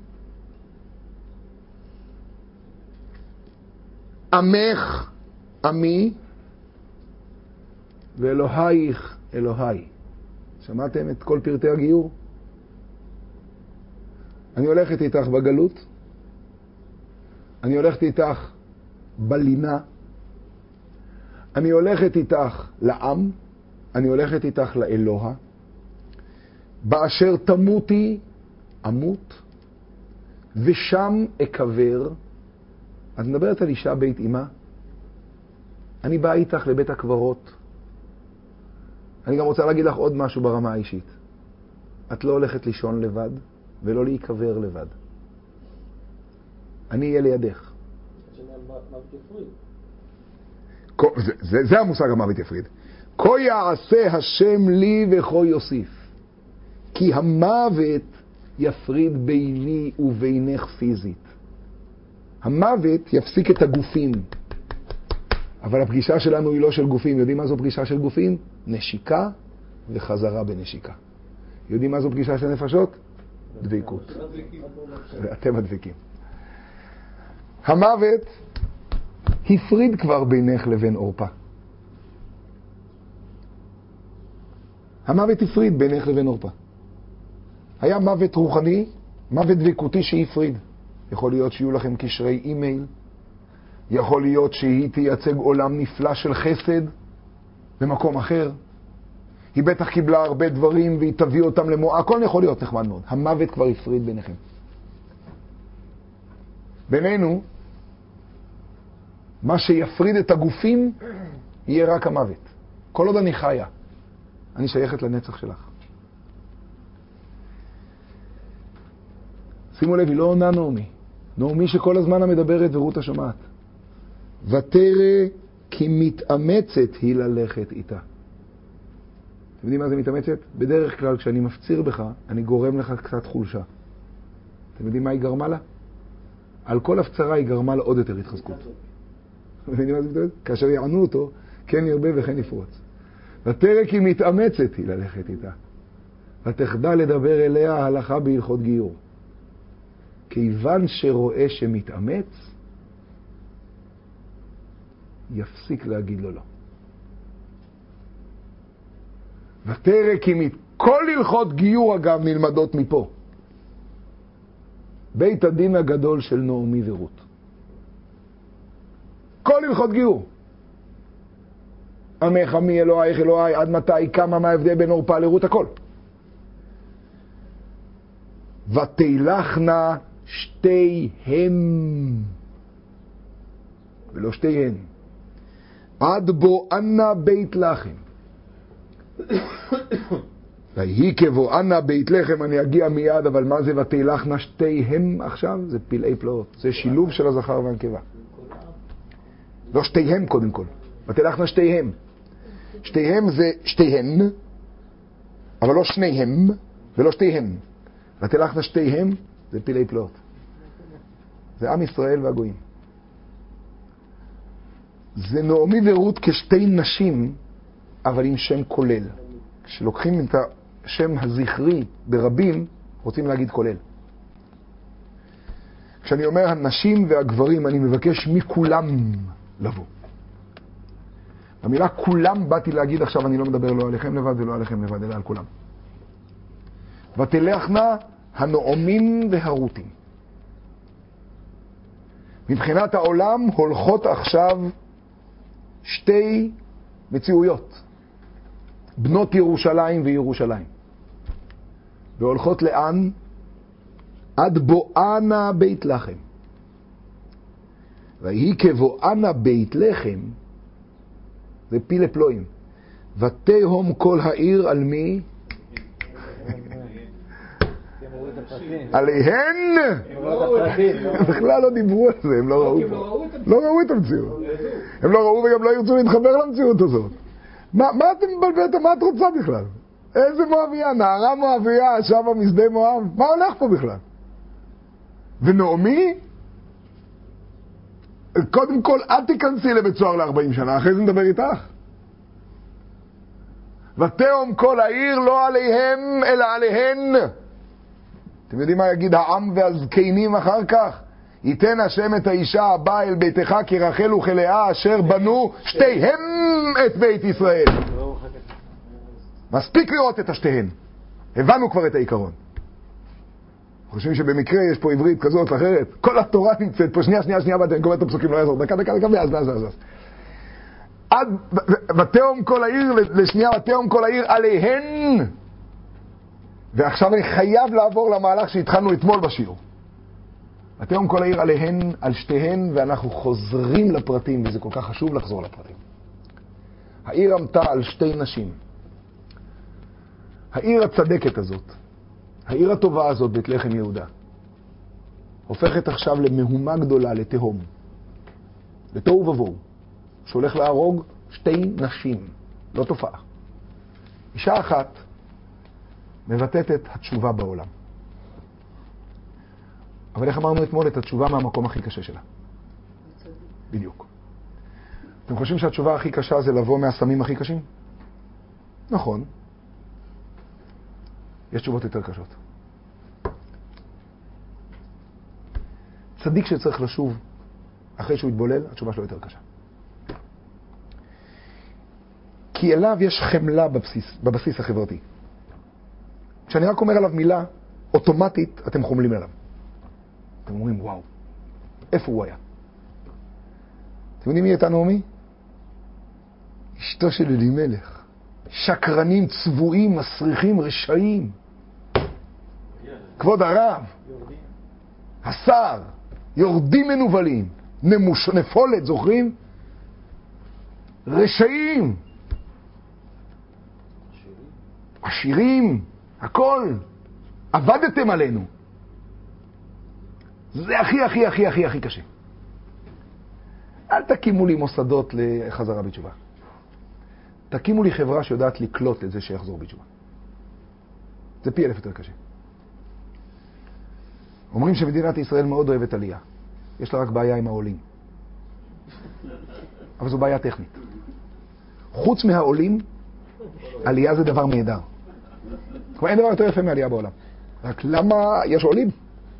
עמך, עמי, ואלוהיך, אלוהי. שמעתם את כל פרטי הגיור? אני הולכת איתך בגלות, אני הולכת איתך בלינה, אני הולכת איתך לעם, אני הולכת איתך לאלוה, באשר תמותי, אמות, ושם אקבר, את מדברת על אישה בית אימה? אני בא איתך לבית הקברות. אני גם רוצה להגיד לך עוד משהו ברמה האישית. את לא הולכת לישון לבד, ולא להיקבר לבד. אני אהיה לידך. זה, זה, זה המושג המוות יפריד. כה יעשה השם לי וכה יוסיף. כי המוות יפריד ביני ובינך פיזית. המוות יפסיק את הגופים. אבל הפגישה שלנו היא לא של גופים. יודעים מה זו פגישה של גופים? נשיקה וחזרה בנשיקה. יודעים מה זו פגישה של נפשות? דביקות. אתם הדביקים. המוות הפריד כבר בינך לבין אורפה. המוות הפריד בינך לבין אורפה. היה מוות רוחני, מוות דביקותי שהפריד. יכול להיות שיהיו לכם קשרי אימייל, יכול להיות שהיא תייצג עולם נפלא של חסד במקום אחר. היא בטח קיבלה הרבה דברים והיא תביא אותם למועה. הכל יכול להיות נחמד מאוד. המוות כבר הפריד ביניכם. בינינו, מה שיפריד את הגופים יהיה רק המוות. כל עוד אני חיה, אני שייכת לנצח שלך. שימו לב, היא לא עונה נעמי. נעמי שכל הזמן המדברת ורותה שומעת. ותרא כי מתאמצת היא ללכת איתה. אתם יודעים מה זה מתאמצת? בדרך כלל כשאני מפציר בך, אני גורם לך קצת חולשה. אתם יודעים מה היא גרמה לה? על כל הפצרה היא גרמה לה עוד יותר התחזקות. אתם יודעים מה זה מתאמצת? כאשר יענו אותו, כן ירבה וכן יפרוץ. ותרא כי מתאמצת היא ללכת איתה. ותחדל לדבר אליה הלכה בהלכות גיור. כיוון שרואה שמתאמץ, יפסיק להגיד לו לא. ותרא כי כל הלכות גיור אגב נלמדות מפה. בית הדין הגדול של נעמי ורות. כל הלכות גיור. עמך עמי אלוהיך אלוהי, עד מתי, כמה, מה ההבדל בין עורפה לרות, הכל. ותלכנה שתיהם, ולא שתיהן, עד בואנה בית לחם. ויהי כבואנה בית לחם, אני אגיע מיד, אבל מה זה ותלכנה שתיהם עכשיו? זה פלאי פלאות. זה שילוב של הזכר והנקבה. לא שתיהם קודם כל. ותלכנה שתיהם. שתיהם זה שתיהן, אבל לא שניהם ולא שתיהם. ותלכנה שתיהם זה פלאי פלאות. זה עם ישראל והגויים. זה נעמי ורות כשתי נשים, אבל עם שם כולל. כשלוקחים את השם הזכרי ברבים, רוצים להגיד כולל. כשאני אומר הנשים והגברים, אני מבקש מכולם לבוא. במילה כולם באתי להגיד עכשיו, אני לא מדבר לא עליכם לבד ולא עליכם לבד, אלא על כולם. ותלכנה הנעמים והרותים. מבחינת העולם הולכות עכשיו שתי מציאויות. בנות ירושלים וירושלים. והולכות לאן? עד בואנה בית לחם. ויהי כבואנה בית לחם, זה פילה פלואים. ותהום כל העיר על מי? עליהן! בכלל לא דיברו על זה, הם לא ראו פה. לא ראו את המציאות. הם לא ראו וגם לא ירצו להתחבר למציאות הזאת. מה אתם מבלבלת? מה את רוצה בכלל? איזה מואביה? נערה מואביה, שבה משדה מואב? מה הולך פה בכלל? ונעמי? קודם כל, את תיכנסי לבית סוהר ל-ארבעים שנה, אחרי זה נדבר איתך. ותהום כל העיר לא עליהם, אלא עליהן. אתם יודעים מה יגיד העם והזקנים אחר כך? ייתן השם את האישה הבאה אל ביתך כרחל וכלאה אשר בנו שתיהם את בית ישראל. מספיק לראות את השתיהן. הבנו כבר את העיקרון. חושבים שבמקרה יש פה עברית כזאת אחרת. כל התורה נמצאת פה. שנייה, שנייה, שנייה, ואתם קוראים את הפסוקים, לא יעזור. דקה, דקה, דקה, ואז, ואז, ואז. עד, ותהום כל העיר, לשנייה, ותהום כל העיר עליהן. ועכשיו אני חייב לעבור למהלך שהתחלנו אתמול בשיעור. ותהום כל העיר עליהן, על שתיהן, ואנחנו חוזרים לפרטים, וזה כל כך חשוב לחזור לפרטים. העיר עמתה על שתי נשים. העיר הצדקת הזאת, העיר הטובה הזאת, בית לחם יהודה, הופכת עכשיו למהומה גדולה, לתהום, לתוהו ובוהו, שהולך להרוג שתי נשים, לא תופעה. אישה אחת מבטאת את התשובה בעולם. אבל איך אמרנו אתמול, את התשובה מהמקום הכי קשה שלה? בדיוק. אתם חושבים שהתשובה הכי קשה זה לבוא מהסמים הכי קשים? נכון. יש תשובות יותר קשות. צדיק שצריך לשוב אחרי שהוא יתבולל, התשובה שלו יותר קשה. כי אליו יש חמלה בבסיס, בבסיס החברתי. כשאני רק אומר עליו מילה, אוטומטית אתם חומלים עליו. אתם אומרים, וואו, איפה הוא היה? אתם יודעים מי הייתה נעמי? אשתו של אלימלך. שקרנים, צבועים, מסריחים, רשעים. כבוד הרב, השר, יורדים מנובלים, נמוש, נפולת, זוכרים? רשעים. עשירים, הכל. עבדתם עלינו. זה הכי, הכי, הכי, הכי, הכי קשה. אל תקימו לי מוסדות לחזרה בתשובה. תקימו לי חברה שיודעת לקלוט את זה שיחזור בתשובה. זה פי אלף יותר קשה. אומרים שמדינת ישראל מאוד אוהבת עלייה. יש לה רק בעיה עם העולים. אבל זו בעיה טכנית. חוץ מהעולים, עלייה זה דבר נהדר. כמו אין דבר יותר יפה מעלייה בעולם. רק למה יש עולים?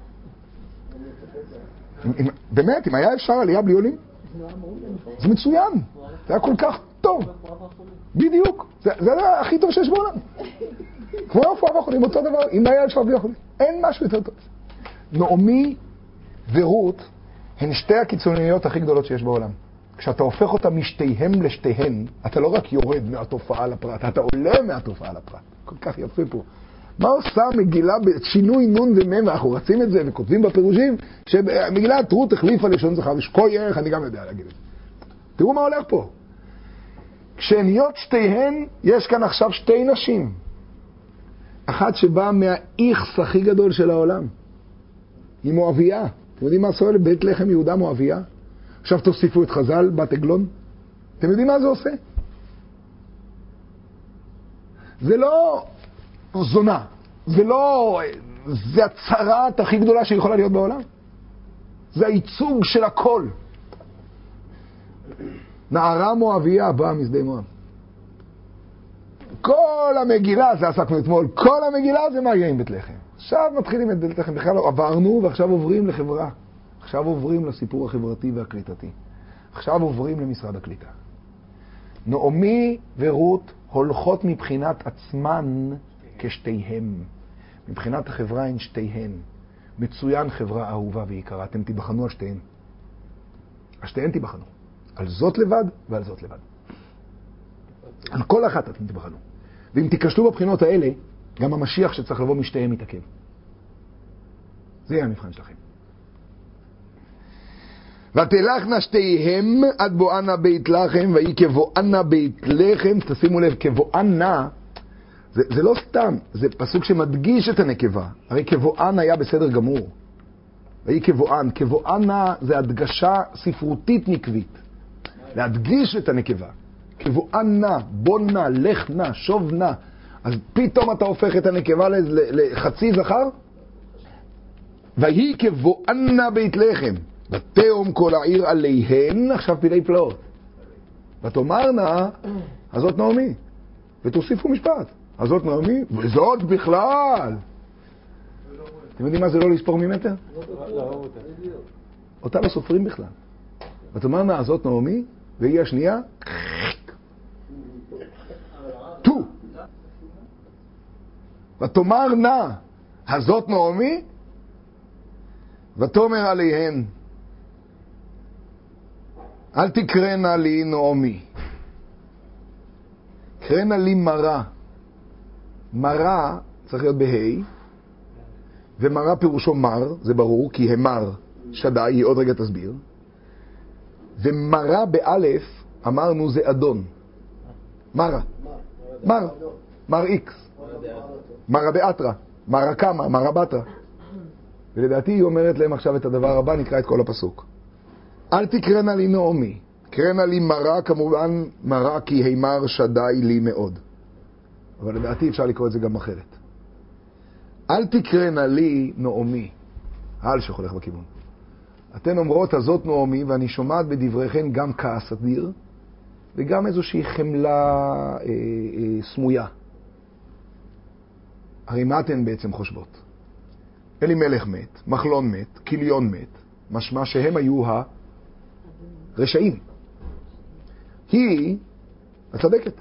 אם, אם, באמת, אם היה אפשר עלייה בלי עולים, זה מצוין. זה היה כל כך טוב. בדיוק. זה, זה היה הכי טוב שיש בעולם. כמו רפואה והחולים, אותו דבר. אם היה אפשר בלי החולים, אין משהו יותר טוב. נעמי ורות הן שתי הקיצוניות הכי גדולות שיש בעולם. כשאתה הופך אותה משתיהם לשתיהן, אתה לא רק יורד מהתופעה לפרט, אתה עולה מהתופעה לפרט. כל כך יפה פה. מה עושה מגילה בשינוי נון ומם, ואנחנו רצים את זה וכותבים בפירושים, שמגילת רות החליפה לשון זכר ושקוי ערך, אני גם יודע להגיד את זה. תראו מה הולך פה. כשהן להיות שתיהן, יש כאן עכשיו שתי נשים. אחת שבאה מהאיכס הכי גדול של העולם. היא מואביה. אתם יודעים מה עושה לבית לחם יהודה מואביה? עכשיו תוסיפו את חז"ל, בת עגלון. אתם יודעים מה זה עושה? זה לא זונה. זה לא... זה הצרת הכי גדולה שיכולה להיות בעולם. זה הייצוג של הכל. נערה מואביה באה משדה מואב. כל המגילה, זה עסקנו אתמול, כל המגילה זה מה יהיה עם בית לחם. עכשיו מתחילים את בית לחם. בכלל עברנו ועכשיו עוברים לחברה. עכשיו עוברים לסיפור החברתי והקליטתי. עכשיו עוברים למשרד הקליטה. נעמי ורות הולכות מבחינת עצמן כשתיהם. מבחינת החברה הן שתיהן. מצוין חברה אהובה ויקרה. אתם תיבחנו על שתיהן. השתיהן תיבחנו. על זאת לבד ועל זאת לבד. על כל אחת אתם תיבחנו. ואם תיכשלו בבחינות האלה, גם המשיח שצריך לבוא משתיהם מתעכב. זה יהיה המבחן שלכם. ותלכנה שתיהם עד בואנה בית לחם, והיא כבואנה בית לחם. תשימו לב, כבואנה, זה, זה לא סתם, זה פסוק שמדגיש את הנקבה. הרי כבואן היה בסדר גמור. והיא כבואן. כבואנה זה הדגשה ספרותית נקבית. להדגיש את הנקבה. כבואנה, בונה, לכנה, שובנה. אז פתאום אתה הופך את הנקבה לחצי זכר. והיא כבואנה בית לחם. ותהום כל העיר עליהן, עכשיו פלאי פלאות. ותאמרנה, הזאת נעמי. ותוסיפו משפט. הזאת נעמי, וזאת בכלל. אתם יודעים מה זה לא לספור ממטר? אותה לא סופרים בכלל. ותאמרנה, הזאת נעמי, והיא השנייה, טו. ותאמרנה, הזאת נעמי, ותאמר עליהן, אל תקרנה לי נעמי, קרנה לי מרה. מרה צריך להיות בהי, ומרה פירושו מר, זה ברור, כי המר שדי, היא עוד רגע תסביר. ומרה באלף, אמרנו זה אדון. מרה. מרה. מר איקס. מרה באטרה. מרה קמה, מרה בטרה. ולדעתי היא אומרת להם עכשיו את הדבר הבא, נקרא את כל הפסוק. אל תקרנה לי נעמי. קרנה לי מרה, כמובן מרה כי הימר שדי לי מאוד. אבל לדעתי אפשר לקרוא את זה גם אחרת. אל תקרנה לי נעמי. אל שחולך בכיוון. אתן אומרות הזאת נעמי, ואני שומעת בדבריכן גם כעס אדיר, וגם איזושהי חמלה אה, אה, סמויה. הרי מה אתן בעצם חושבות? אלימלך מת, מחלון מת, קיליון מת, משמע שהם היו הרשעים. היא הצדקת.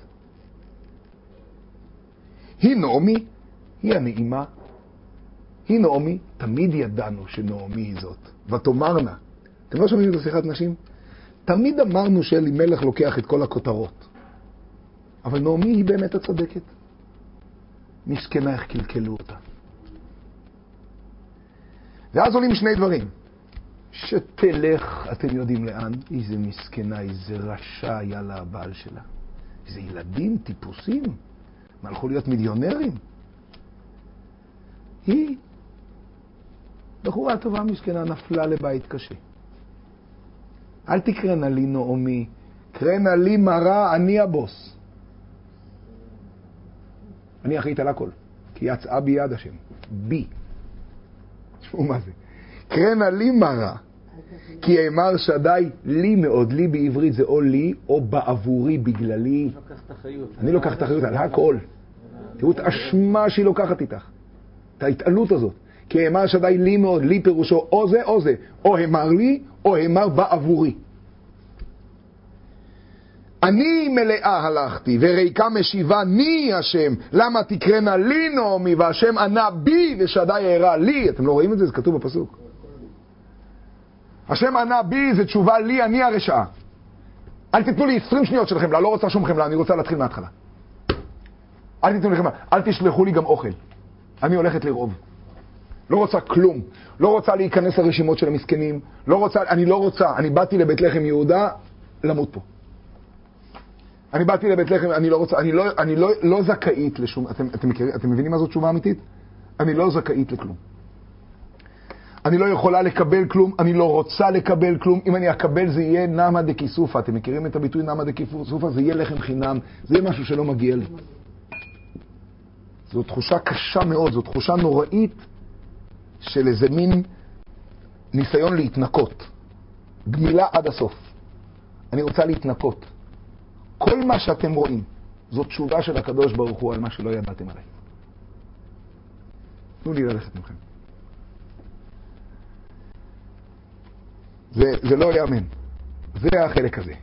היא נעמי, היא הנעימה. היא נעמי, תמיד ידענו שנעמי היא זאת. ותאמרנה. אתם לא שומעים את השיחת נשים? תמיד אמרנו שאלימלך לוקח את כל הכותרות. אבל נעמי היא באמת הצדקת. מסכנה איך קלקלו אותה. ואז עולים שני דברים. שתלך, אתם יודעים לאן, איזה מסכנה, איזה רשע היה לה הבעל שלה. איזה ילדים, טיפוסים. מה, הלכו להיות מיליונרים? היא, בחורה טובה מסכנה, נפלה לבית קשה. אל תקרנה לי נעמי, קרנה לי מרה, אני הבוס. אני אחראית על הכל, כי יצאה בי יד השם. בי. תשמעו מה זה. קרנה לי מרה, כי אמר שדי לי מאוד. לי בעברית זה או לי או בעבורי בגללי. אני לוקח את האחריות על הכל. תראו את האשמה שהיא לוקחת איתך. את ההתעלות הזאת. כי אמר שדי לי מאוד, לי פירושו או זה או זה. או אמר לי או אמר בעבורי. אני מלאה הלכתי וריקה משיבה ני השם. למה תקרנה לי נעמי והשם ענה בי ושדי הערה לי. אתם לא רואים את זה? זה כתוב בפסוק. השם ענה בי, זה תשובה לי, אני הרשעה. אל תיתנו לי עשרים שניות של חמלה, לא רוצה שום חמלה, אני רוצה להתחיל מההתחלה. אל תיתנו לי חמלה, אל תשלחו לי גם אוכל. אני הולכת לרעוב. לא רוצה כלום. לא רוצה להיכנס לרשימות של המסכנים. לא רוצה, אני לא רוצה, אני באתי לבית לחם יהודה למות פה. אני באתי לבית לחם, אני לא רוצה, אני לא, אני לא, לא זכאית לשום, אתם, אתם מכירים, אתם מבינים מה זאת תשובה אמיתית? אני לא זכאית לכלום. אני לא יכולה לקבל כלום, אני לא רוצה לקבל כלום. אם אני אקבל זה יהיה נמה דקיסופה. אתם מכירים את הביטוי נמה דקיסופה? זה יהיה לחם חינם, זה יהיה משהו שלא מגיע לי. זו תחושה קשה מאוד, זו תחושה נוראית של איזה מין ניסיון להתנקות. גמילה עד הסוף. אני רוצה להתנקות. כל מה שאתם רואים, זו תשובה של הקדוש ברוך הוא על מה שלא ידעתם עליי. תנו לי ללכת מכם. זה, זה לא יאמן. זה החלק הזה.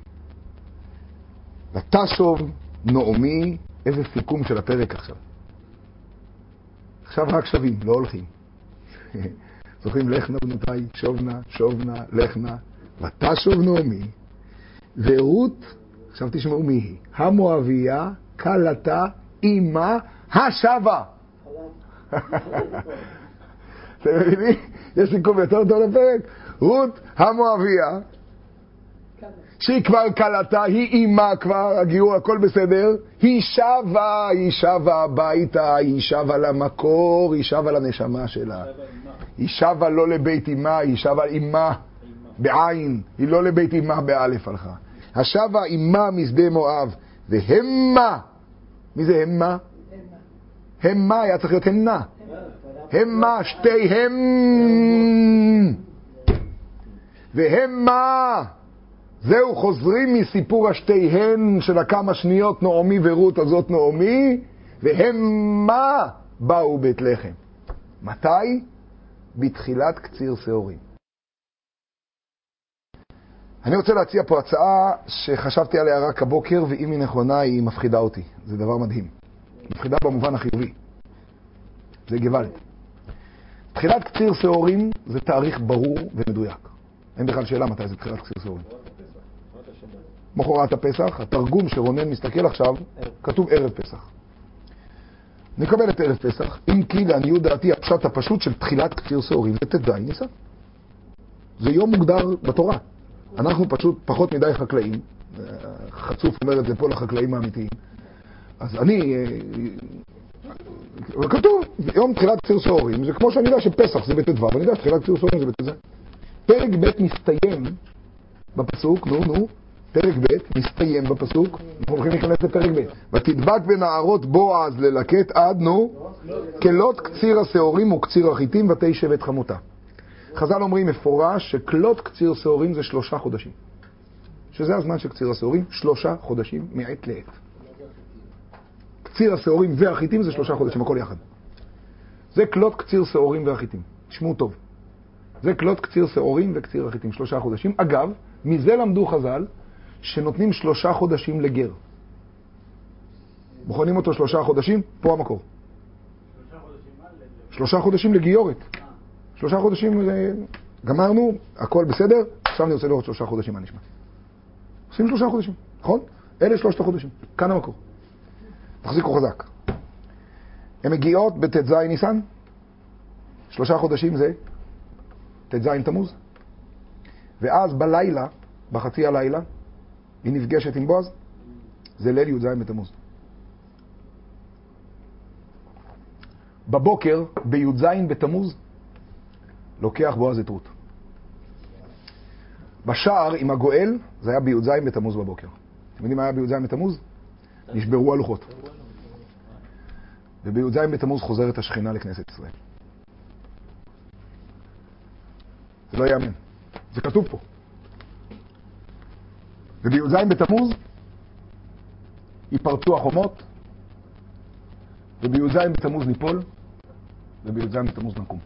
ותשוב נעמי, איזה סיכום של הפרק עכשיו. עכשיו רק שווים, לא הולכים. זוכרים, לכנה בנותיי, שובנה, שובנה, לכנה. ותשוב נעמי, ורות, עכשיו תשמעו מי היא, המואביה, כלתה, אימה, השבה. אתם מבינים? יש סיכום יותר טוב לפרק. רות המואביה, שהיא כבר קלטה, היא אימה כבר, הגיור, הכל בסדר, היא שבה, היא שבה הביתה, היא שבה למקור, היא שבה לנשמה שלה. היא שבה לא לבית אימה, היא שבה אימה בעין, היא לא לבית אימה באלף הלכה. השבה אימה משדה מואב, והמה, מי זה המה? המה, היה צריך להיות הנה. המה, שתיהם. והמה, זהו, חוזרים מסיפור השתיהן של הכמה שניות, נעמי ורות הזאת נעמי, והמה באו בית לחם. מתי? בתחילת קציר שעורים. אני רוצה להציע פה הצעה שחשבתי עליה רק הבוקר, ואם היא נכונה היא מפחידה אותי. זה דבר מדהים. מפחידה במובן החיובי. זה גוואלד. תחילת קציר שעורים זה תאריך ברור ומדויק. אין בכלל שאלה מתי זה תחילת קציר שעורים. מחרת הפסח, התרגום שרונן מסתכל עכשיו, כתוב ערב פסח. נקבל את ערב פסח, אם כי לעניות דעתי הפשט הפשוט של תחילת קציר שעורים, זה ט"ז ניסן. זה יום מוגדר בתורה. אנחנו פשוט פחות מדי חקלאים. חצוף אומר את זה פה לחקלאים האמיתיים. אז אני... כתוב, יום תחילת קציר שעורים, זה כמו שאני יודע שפסח זה בט"ו, אני יודע שתחילת קציר שעורים זה בט"ו. פרק ב' מסתיים בפסוק, נו נו, פרק ב' מסתיים בפסוק, אנחנו הולכים להיכנס לפרק ב'. ותדבק בנערות בועז ללקט עד, נו, כלות קציר השעורים וקציר החיטים ותשב את חמותה. חז"ל אומרים מפורש שכלות קציר שעורים זה שלושה חודשים. שזה הזמן של קציר השעורים, שלושה חודשים מעת לעת. קציר השעורים והחיטים זה שלושה חודשים, הכל יחד. זה כלות קציר שעורים והחיטים. תשמעו טוב. זה כלות קציר שעורים וקציר החיטים, שלושה חודשים. אגב, מזה למדו חז"ל שנותנים שלושה חודשים לגר. מוכנים אותו שלושה חודשים? פה המקור. שלושה חודשים לגיורת. שלושה חודשים, גמרנו, הכל בסדר, עכשיו אני רוצה לראות שלושה חודשים, מה נשמע? עושים שלושה חודשים, נכון? אלה שלושת החודשים, כאן המקור. תחזיקו חזק. הן מגיעות בט"ז ניסן, שלושה חודשים זה ט"ז תמוז, ואז בלילה, בחצי הלילה, היא נפגשת עם בועז, זה ליל י"ז בתמוז. בבוקר, בי"ז בתמוז, לוקח בועז את רות. בשער עם הגואל, זה היה בי"ז בתמוז בבוקר. אתם יודעים מה היה בי"ז בתמוז? נשברו הלוחות. ובי"ז בתמוז חוזרת השכינה לכנסת ישראל. זה לא יאמן. זה כתוב פה. ובי"ז בתמוז ייפרצו החומות, ובי"ז בתמוז ניפול, ובי"ז בתמוז נקום.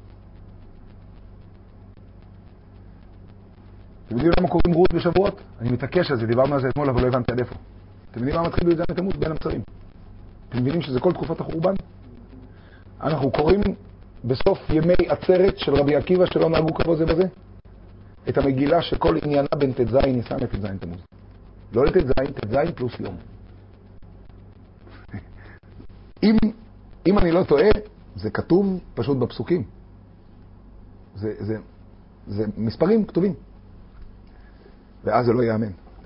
אתם יודעים למה קוראים רות בשבועות? אני מתעקש על זה, דיברנו על זה אתמול, אבל לא הבנתי עד איפה. אתם יודעים מה מתחיל בי"ז בתמוז? בין המצרים. אתם מבינים שזה כל תקופת החורבן? אנחנו קוראים בסוף ימי עצרת של רבי עקיבא שלא נהגו כבוד זה בזה, את המגילה שכל עניינה בין ט"ז ניסן לט"ז תמוז. לא לט"ז, ט"ז פלוס יום. אם, אם אני לא טועה, זה כתוב פשוט בפסוקים. זה, זה, זה מספרים כתובים. ואז זה לא יאמן.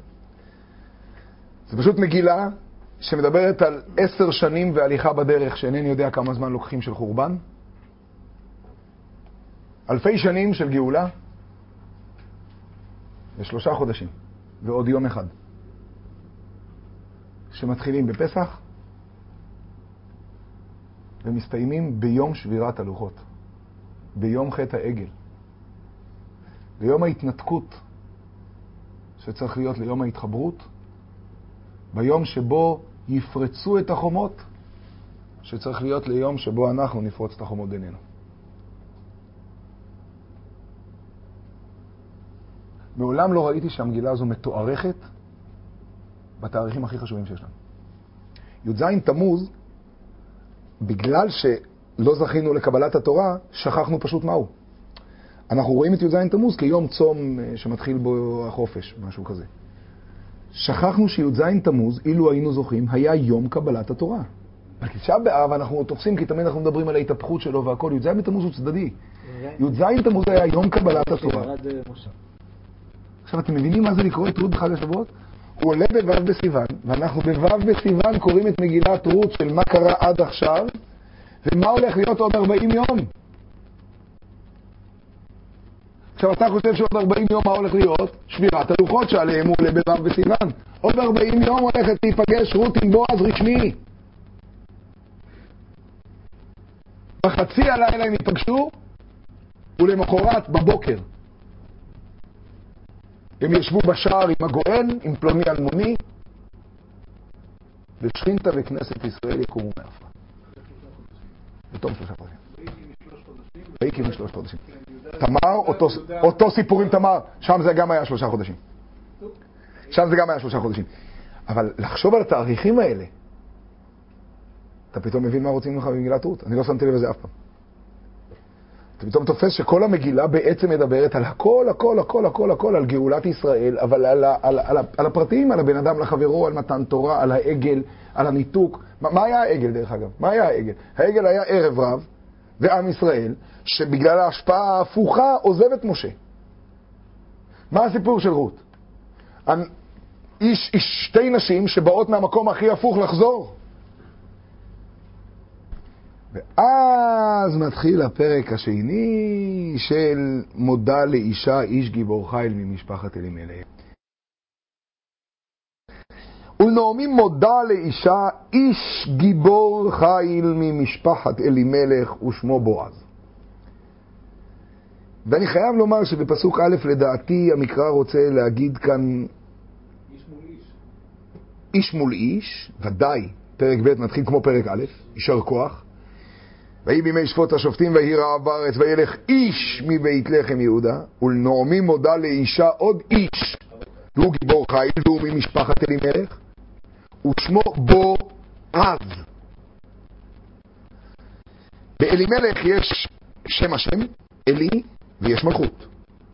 זה פשוט מגילה שמדברת על עשר שנים והליכה בדרך שאינני יודע כמה זמן לוקחים של חורבן. אלפי שנים של גאולה ושלושה חודשים ועוד יום אחד שמתחילים בפסח ומסתיימים ביום שבירת הלוחות, ביום חטא העגל, ביום ההתנתקות שצריך להיות ליום ההתחברות, ביום שבו יפרצו את החומות שצריך להיות ליום שבו אנחנו נפרוץ את החומות בינינו. מעולם לא ראיתי שהמגילה הזו מתוארכת בתאריכים הכי חשובים שיש לנו. י"ז תמוז, בגלל שלא זכינו לקבלת התורה, שכחנו פשוט מהו. אנחנו רואים את י"ז תמוז כיום צום שמתחיל בו החופש, משהו כזה. שכחנו שי"ז תמוז, אילו היינו זוכים, היה יום קבלת התורה. בתשעה באב אנחנו תופסים, כי תמיד אנחנו מדברים על ההתהפכות שלו והכל. י"ז בתמוז הוא צדדי. י"ז תמוז היה יום קבלת התורה. עכשיו, אתם מבינים מה זה לקרוא את רות בחג השבועות? הוא עולה בו' בסיוון, ואנחנו בו' בסיוון קוראים את מגילת רות של מה קרה עד עכשיו, ומה הולך להיות עוד ארבעים יום. עכשיו, אתה חושב שעוד ארבעים יום מה הולך להיות? שבירת הלוחות שעליהם הוא עולה בו' בסיוון. עוד ארבעים יום הולכת להיפגש רות עם בועז רשמי. בחצי הלילה הם ייפגשו, ולמחרת בבוקר. הם ישבו בשער עם הגואל, עם פלוני אלמוני, ושכינתה וכנסת ישראל יקומו מעפרה. בתום שלושה חודשים. ויקי משלושת חודשים. תמר, אותו, אותו סיפור עם תמר, שם זה גם היה שלושה חודשים. שם זה גם היה שלושה חודשים. אבל לחשוב על התאריכים האלה, אתה פתאום מבין מה רוצים לך במגילת רות. אני לא שמתי לב לזה אף פעם. אתה פתאום תופס שכל המגילה בעצם מדברת על הכל, הכל, הכל, הכל, הכל, על גאולת ישראל, אבל על, על, על, על הפרטים, על הבן אדם לחברו, על מתן תורה, על העגל, על הניתוק. מה, מה היה העגל דרך אגב? מה היה העגל? העגל היה ערב רב, ועם ישראל, שבגלל ההשפעה ההפוכה עוזב את משה. מה הסיפור של רות? איש, איש, שתי נשים שבאות מהמקום הכי הפוך לחזור. ואז מתחיל הפרק השני של מודה לאישה איש גיבור חיל ממשפחת אלימלך. ולנעמי מודה לאישה איש גיבור חיל ממשפחת אלימלך ושמו בועז. ואני חייב לומר שבפסוק א' לדעתי המקרא רוצה להגיד כאן איש מול איש. איש מול איש, ודאי, פרק ב' מתחיל כמו פרק א', יישר כוח. ויהי בימי שפוט השופטים ויהי רעב בארץ וילך איש מבית לחם יהודה, ולנעמי מודה לאישה עוד איש, והוא גיבור חיל והוא ממשפחת אלימלך, ושמו בועז. באלימלך יש שם השם אלי ויש מלכות.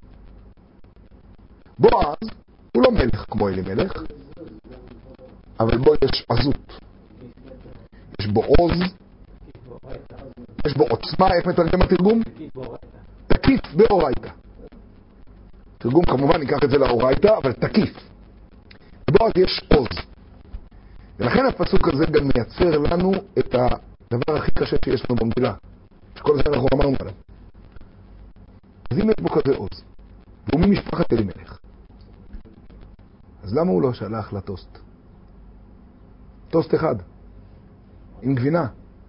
בועז הוא לא מלך כמו אלימלך, אבל בו יש עזות, יש בו עוז, יש בו עוצמה. איך מתרגם התרגום? תקיף באורייתא. תרגום כמובן ניקח את זה לאורייתא, אבל תקיף. בבועז יש עוז. ולכן הפסוק הזה גם מייצר לנו את הדבר הכי קשה שיש לנו במגילה, שכל זה אנחנו אמרנו עליו. אז אם יש בו כזה עוז, והוא ממשפחת אלימלך, אז למה הוא לא שלח לטוסט? טוסט אחד, עם גבינה.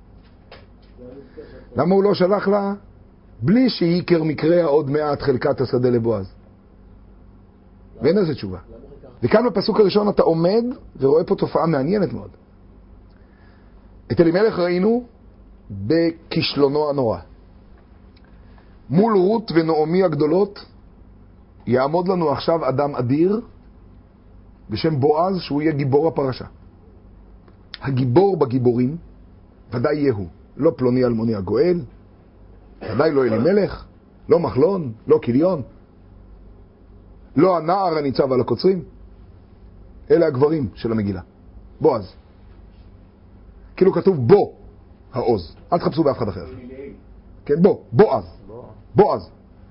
למה הוא לא שלח לה בלי שיקר מקרה עוד מעט חלקת השדה לבועז? ואין לזה תשובה. וכאן בפסוק הראשון אתה עומד ורואה פה תופעה מעניינת מאוד. את אלימלך ראינו בכישלונו הנורא. מול רות ונעמי הגדולות יעמוד לנו עכשיו אדם אדיר בשם בועז, שהוא יהיה גיבור הפרשה. הגיבור בגיבורים ודאי יהיה הוא, לא פלוני אלמוני הגואל, ודאי לא אלימלך, לא מחלון, לא כליון, לא הנער הניצב על הקוצרים. אלה הגברים של המגילה. בועז. כאילו כתוב בו העוז, אל תחפשו באף אחד אחר. כן, בו, בועז. בועז.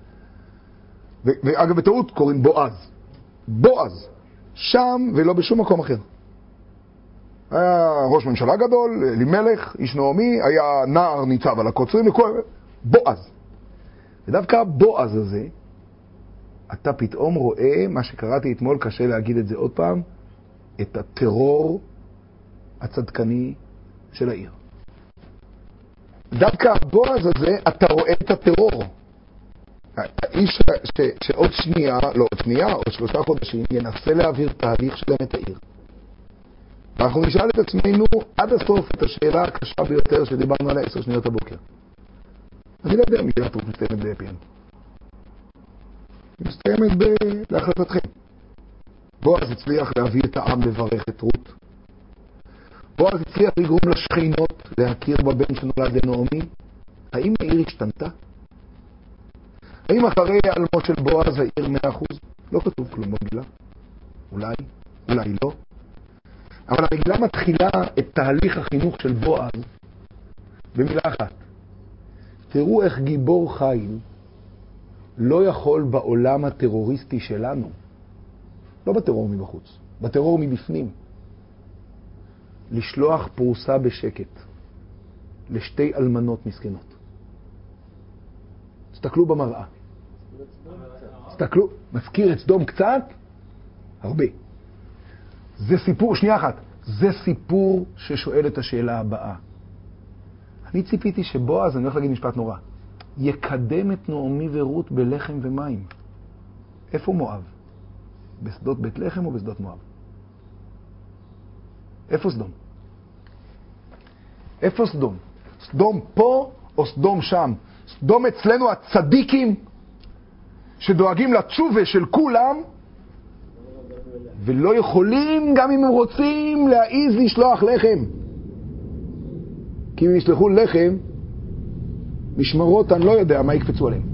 ואגב בטעות קוראים בועז. בועז. שם ולא בשום מקום אחר. היה ראש ממשלה גדול, אלימלך, איש נעמי, היה נער ניצב על הקוצרים, וכל... בועז. ודווקא הבועז הזה, אתה פתאום רואה מה שקראתי אתמול, קשה להגיד את זה עוד פעם, את הטרור הצדקני של העיר. דווקא הבועז הזה, אתה רואה את הטרור. האיש ש... ש... שעוד שנייה, לא עוד שנייה, עוד שלושה חודשים, ינסה להעביר תהליך שלם את העיר. ואנחנו נשאל את עצמנו עד הסוף את השאלה הקשה ביותר שדיברנו עליה עשר שניות הבוקר. אני לא יודע אם מגילת רות מסתיימת באפיין. היא מסתיימת ב... להחלטתכם. בועז הצליח להביא את העם לברך את רות. בועז הצליח לגרום לשכינות להכיר בבן שנולד לנעמי. האם העיר השתנתה? האם אחרי העלמו של בועז העיר מאה אחוז? לא כתוב כלום במגילה. אולי, אולי לא. אבל המגילה מתחילה את תהליך החינוך של בועז במילה אחת. תראו איך גיבור חיל לא יכול בעולם הטרוריסטי שלנו, לא בטרור מבחוץ, בטרור מבפנים, לשלוח פרוסה בשקט לשתי אלמנות מסכנות. תסתכלו במראה. תסתכלו, מזכיר את סדום קצת? הרבה. זה סיפור, שנייה אחת, זה סיפור ששואל את השאלה הבאה. אני ציפיתי שבועז, אני הולך להגיד משפט נורא, יקדם את נעמי ורות בלחם ומים. איפה מואב? בשדות בית לחם או בשדות מואב? איפה סדום? איפה סדום? סדום פה או סדום שם? סדום אצלנו הצדיקים שדואגים לתשובה של כולם ולא יכולים, גם אם הם רוצים, להעיז לשלוח לחם. כי אם ישלחו לחם, משמרות אני לא יודע מה יקפצו עליהם.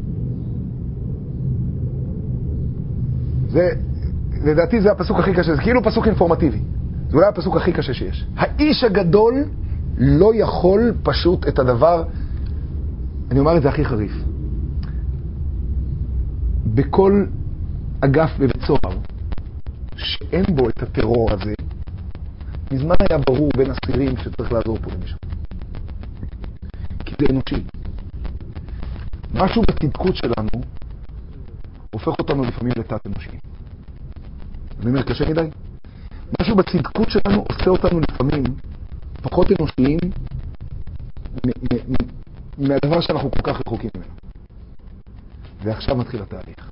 זה, לדעתי זה הפסוק הכי קשה, זה כאילו פסוק אינפורמטיבי. זה אולי הפסוק הכי קשה שיש. האיש הגדול לא יכול פשוט את הדבר, אני אומר את זה הכי חריף. בכל אגף בבית סוהר, שאין בו את הטרור הזה, מזמן היה ברור בין אסירים שצריך לעזור פה למישהו. כי זה אנושי. משהו בצדקות שלנו הופך אותנו לפעמים לתת אנושיים. אני אומר, קשה מדי. משהו בצדקות שלנו עושה אותנו לפעמים פחות אנושיים מהדבר שאנחנו כל כך רחוקים ממנו. ועכשיו מתחיל התהליך.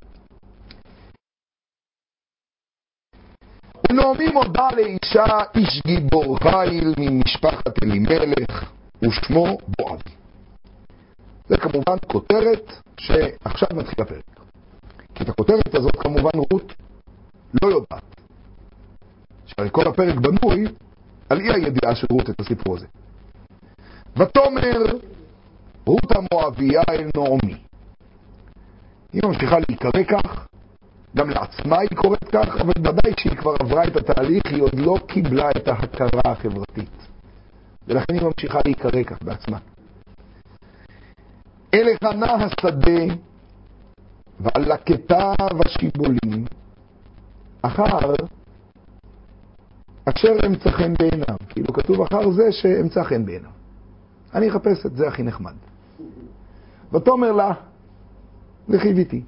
ונעמי מודה לאישה איש גיבור חיל ממשפחת אלימלך ושמו בועז. זה כמובן כותרת שעכשיו מתחיל הפרק. כי את הכותרת הזאת כמובן רות לא יודעת. שהרי כל הפרק בנוי על אי הידיעה של רות את הסיפור הזה. ותאמר רות המואביה אל נעמי. היא ממשיכה להיקרא כך, גם לעצמה היא קוראת כך, אבל ודאי כשהיא כבר עברה את התהליך היא עוד לא קיבלה את ההכרה החברתית. ולכן היא ממשיכה להיקרא כך בעצמה. אלחנה השדה והלקטה והשיבולים אחר אשר אמצא חן בעיניו. כאילו כתוב אחר זה שאמצא חן בעיניו. אני אחפש את זה הכי נחמד. ותאמר לה, לכי ביתי.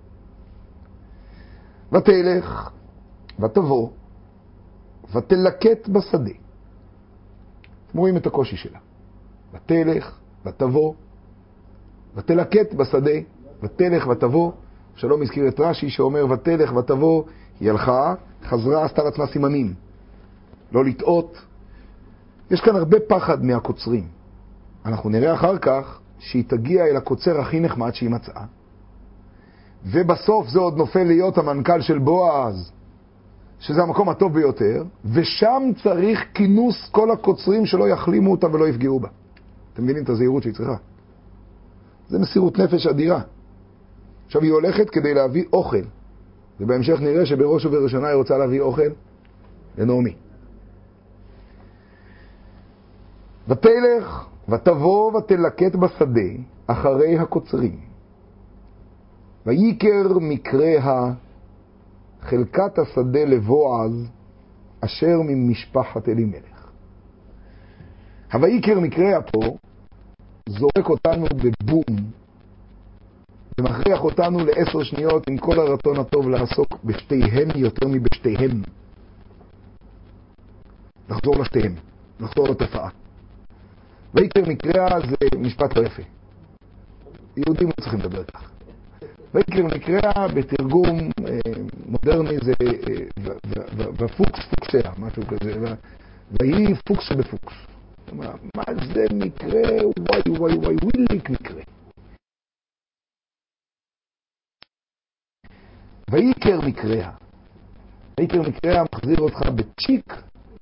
ותלך, ותבוא, ותלקט בשדה. אתם רואים את הקושי שלה. ותלך, ותבוא, ותלקט בשדה, ותלך ותבוא. שלום הזכיר את רש"י שאומר ותלך ותבוא, היא הלכה, חזרה, עשתה לעצמה סימנים. לא לטעות. יש כאן הרבה פחד מהקוצרים. אנחנו נראה אחר כך שהיא תגיע אל הקוצר הכי נחמד שהיא מצאה. ובסוף זה עוד נופל להיות המנכ"ל של בועז, שזה המקום הטוב ביותר, ושם צריך כינוס כל הקוצרים שלא יחלימו אותה ולא יפגעו בה. אתם מבינים את הזהירות שהיא צריכה? זה מסירות נפש אדירה. עכשיו היא הולכת כדי להביא אוכל, ובהמשך נראה שבראש ובראשונה היא רוצה להביא אוכל לנעמי. ותלך ותבוא ותלקט בשדה אחרי הקוצרים. ויקר מקרה חלקת השדה לבועז אשר ממשפחת אלימלך. הויקר מקרה פה זורק אותנו בבום ומכריח אותנו לעשר שניות עם כל הרצון הטוב לעסוק בשתיהם יותר מבשתיהם. לחזור לשתיהם, לחזור לתופעה. ויקר מקרה זה משפט לא יפה. יהודים לא צריכים לדבר כך. ויקר מקרה בתרגום מודרני זה ופוקס פוקסיה, משהו כזה. והיא פוקס שבפוקס. מה זה מקרה? וואי וואי וואי וויליק מקרה. ויקר מקרה. ויקר מקרה מחזיר אותך בצ'יק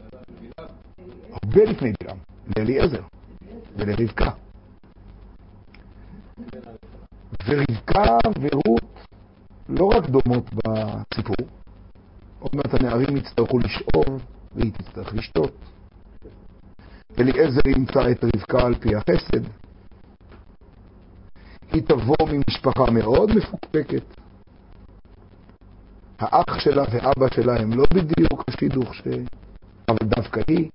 הרבה לפני בלעם, לאליעזר ולרבקה. ורבקה ורות לא רק דומות בסיפור, עוד מעט הנערים יצטרכו לשאוב והיא תצטרך לשתות. אליעזר ימצא את רבקה על פי החסד. היא תבוא ממשפחה מאוד מפוקפקת. האח שלה ואבא שלה הם לא בדיוק השידוך ש... אבל דווקא היא.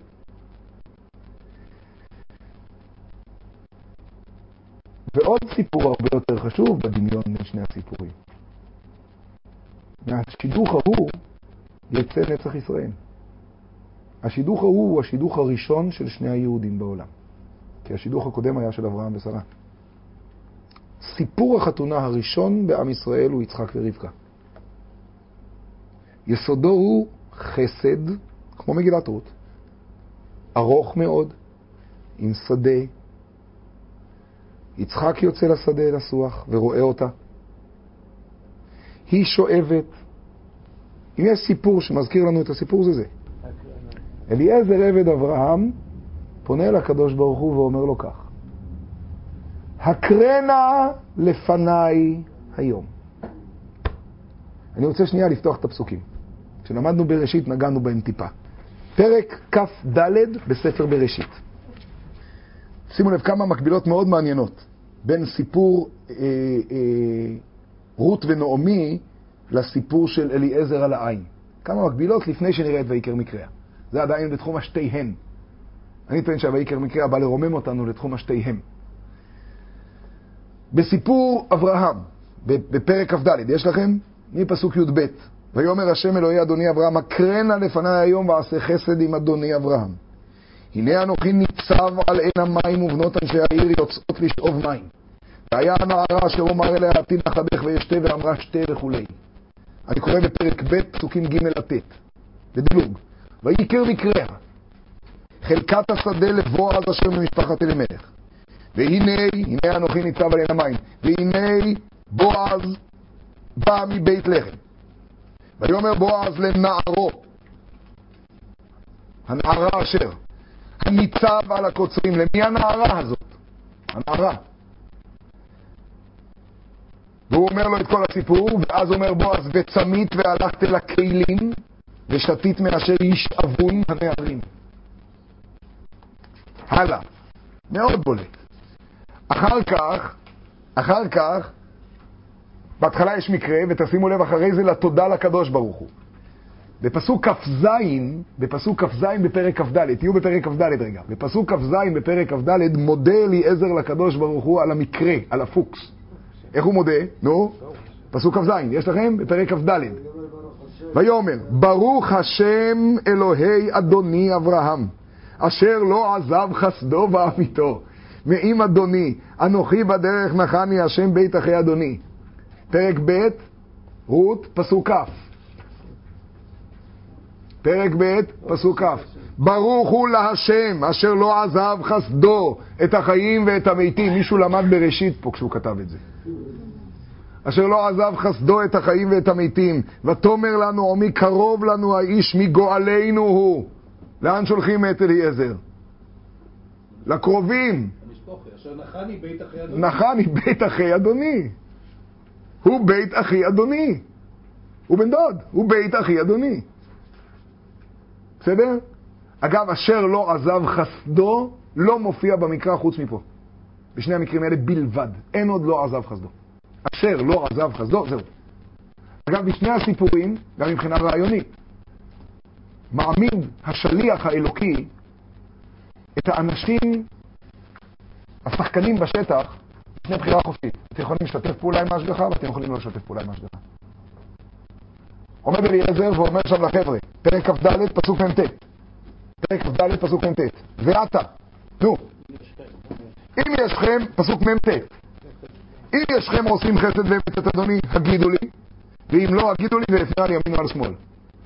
ועוד סיפור הרבה יותר חשוב בדמיון בין שני הסיפורים. מהשידוך ההוא יצא נצח ישראל. השידוך ההוא הוא השידוך הראשון של שני היהודים בעולם. כי השידוך הקודם היה של אברהם ושרה. סיפור החתונה הראשון בעם ישראל הוא יצחק ורבקה. יסודו הוא חסד, כמו מגילת רות. ארוך מאוד, עם שדה. יצחק יוצא לשדה לסוח ורואה אותה. היא שואבת. אם יש סיפור שמזכיר לנו את הסיפור זה זה. אליעזר עבד אברהם פונה לקדוש ברוך הוא ואומר לו כך: הקרנה לפניי היום. אני רוצה שנייה לפתוח את הפסוקים. כשלמדנו בראשית נגענו בהם טיפה. פרק כף ד' בספר בראשית. שימו לב כמה מקבילות מאוד מעניינות בין סיפור אה, אה, רות ונעמי לסיפור של אליעזר על העין. כמה מקבילות לפני שנראה את ויקרא מקרא. זה עדיין בתחום השתיהם. אני טוען שהויקרא מקרא בא לרומם אותנו לתחום השתיהם. בסיפור אברהם, בפרק כ"ד, יש לכם? מפסוק י"ב. ויאמר השם אלוהי אדוני אברהם, הקרנה לפני היום ועשה חסד עם אדוני אברהם. הנה אנוכי ניצב על עין המים ובנות אנשי העיר יוצאות לשאוב מים. והיה הנערה אשר אומר אליה עתיד נחדך וישתה ואמרה שתה וכולי. אני קורא בפרק ב' פסוקים ג' עד ט'. בדילוג. ויקרא מקרא. חלקת השדה לבועז אשר ממשפחת אלימלך. והנה, הנה אנוכי ניצב על עין המים. והנה בועז בא מבית לחם. ויאמר בועז לנערו. הנערה אשר הניצב על הקוצרים. למי הנערה הזאת? הנערה. והוא אומר לו את כל הסיפור, ואז אומר בועז, וצמית והלכת אל הכלים, ושתית מאשר ישאבון הנערים. הלאה. מאוד בולט. אחר כך, אחר כך, בהתחלה יש מקרה, ותשימו לב אחרי זה לתודה לקדוש ברוך הוא. בפסוק כ"ז, בפסוק כ"ז בפרק כ"ד, תהיו בפרק כ"ד רגע. בפסוק כ"ז בפרק כ"ד מודה אליעזר לקדוש ברוך הוא על המקרה, על הפוקס. איך הוא מודה? נו, פסוק כ"ז, יש לכם? בפרק כ"ד. ויאמר, ברוך השם אלוהי אדוני אברהם, אשר לא עזב חסדו ואמיתו. מעם אדוני, אנוכי בדרך נחני השם בית אחי אדוני. פרק ב', רות, פסוק כ'. פרק ב', פסוק כ'. ברוך הוא להשם, אשר לא עזב חסדו את החיים ואת המתים. מישהו למד בראשית פה כשהוא כתב את זה. אשר לא עזב חסדו את החיים ואת המתים. ותאמר לנו, עמי קרוב לנו האיש מגואלנו הוא. לאן שולחים את אליעזר? לקרובים. אשר נחני בית אחי אדוני. נחני בית אחי אדוני. הוא בית אחי אדוני. הוא בן דוד. הוא בית אחי אדוני. בסדר? אגב, אשר לא עזב חסדו לא מופיע במקרא חוץ מפה. בשני המקרים האלה בלבד. אין עוד לא עזב חסדו. אשר לא עזב חסדו, זהו. אגב, בשני הסיפורים, גם מבחינה רעיונית, מעמיד השליח האלוקי את האנשים, השחקנים בשטח, לפני בחירה חופשית. אתם יכולים לשתף פעולה עם ההשגחה, ואתם יכולים לא לשתף פעולה עם ההשגחה. עומד אליעזר ואומר שם לחבר'ה, פרק כ"ד פסוק מ"ט. פרק כ"ד פסוק מ"ט. ועתה, נו, אם ישכם, פסוק מ"ט. אם ישכם עושים חסד ואמת את אדוני, הגידו לי, ואם לא, הגידו לי ואפנה על ימין ועל שמאל.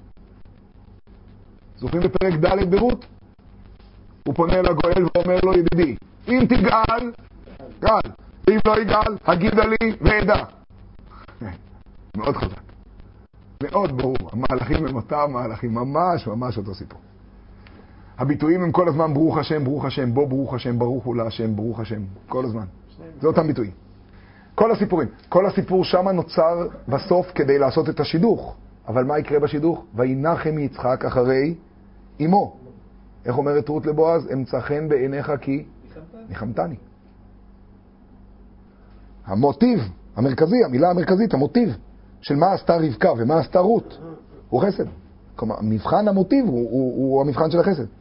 זוכרים בפרק ד' ברות? הוא פונה לגואל ואומר לו, ידידי, אם תגאל, גאל, ואם לא יגאל, הגידה לי ועדה. מאוד חזק. מאוד ברור. המהלכים הם אותם מהלכים, ממש ממש אותו סיפור. הביטויים הם כל הזמן ברוך השם, ברוך השם, בו ברוך השם, ברוך הוא להשם, ברוך השם, כל הזמן. זה אותם ביטויים. כל הסיפורים. כל הסיפור שם נוצר בסוף כדי לעשות את השידוך. אבל מה יקרה בשידוך? וינחם יצחק אחרי אמו. איך אומרת רות לבועז? אמצא חן בעיניך כי ניחמתני. המוטיב המרכזי, המילה המרכזית, המוטיב של מה עשתה רבקה ומה עשתה רות, הוא חסד. כלומר, מבחן המוטיב הוא, הוא, הוא המבחן של החסד.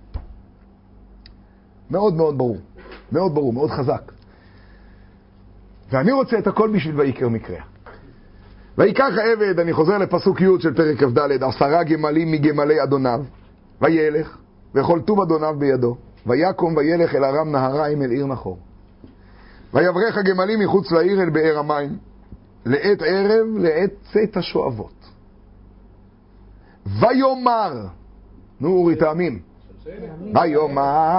מאוד מאוד ברור. מאוד ברור, מאוד חזק. ואני רוצה את הכל בשביל ויקרא מקרא. ויקח העבד, אני חוזר לפסוק י' של פרק כ"ד, עשרה גמלים מגמלי אדוניו, וילך, וכל טוב אדוניו בידו, ויקום וילך אל ארם נהריים אל עיר נחור. ויברך הגמלים מחוץ לעיר אל באר המים, לעת ערב, לעת צאת השואבות. ויאמר, נו אורי תאמין, ויאמר,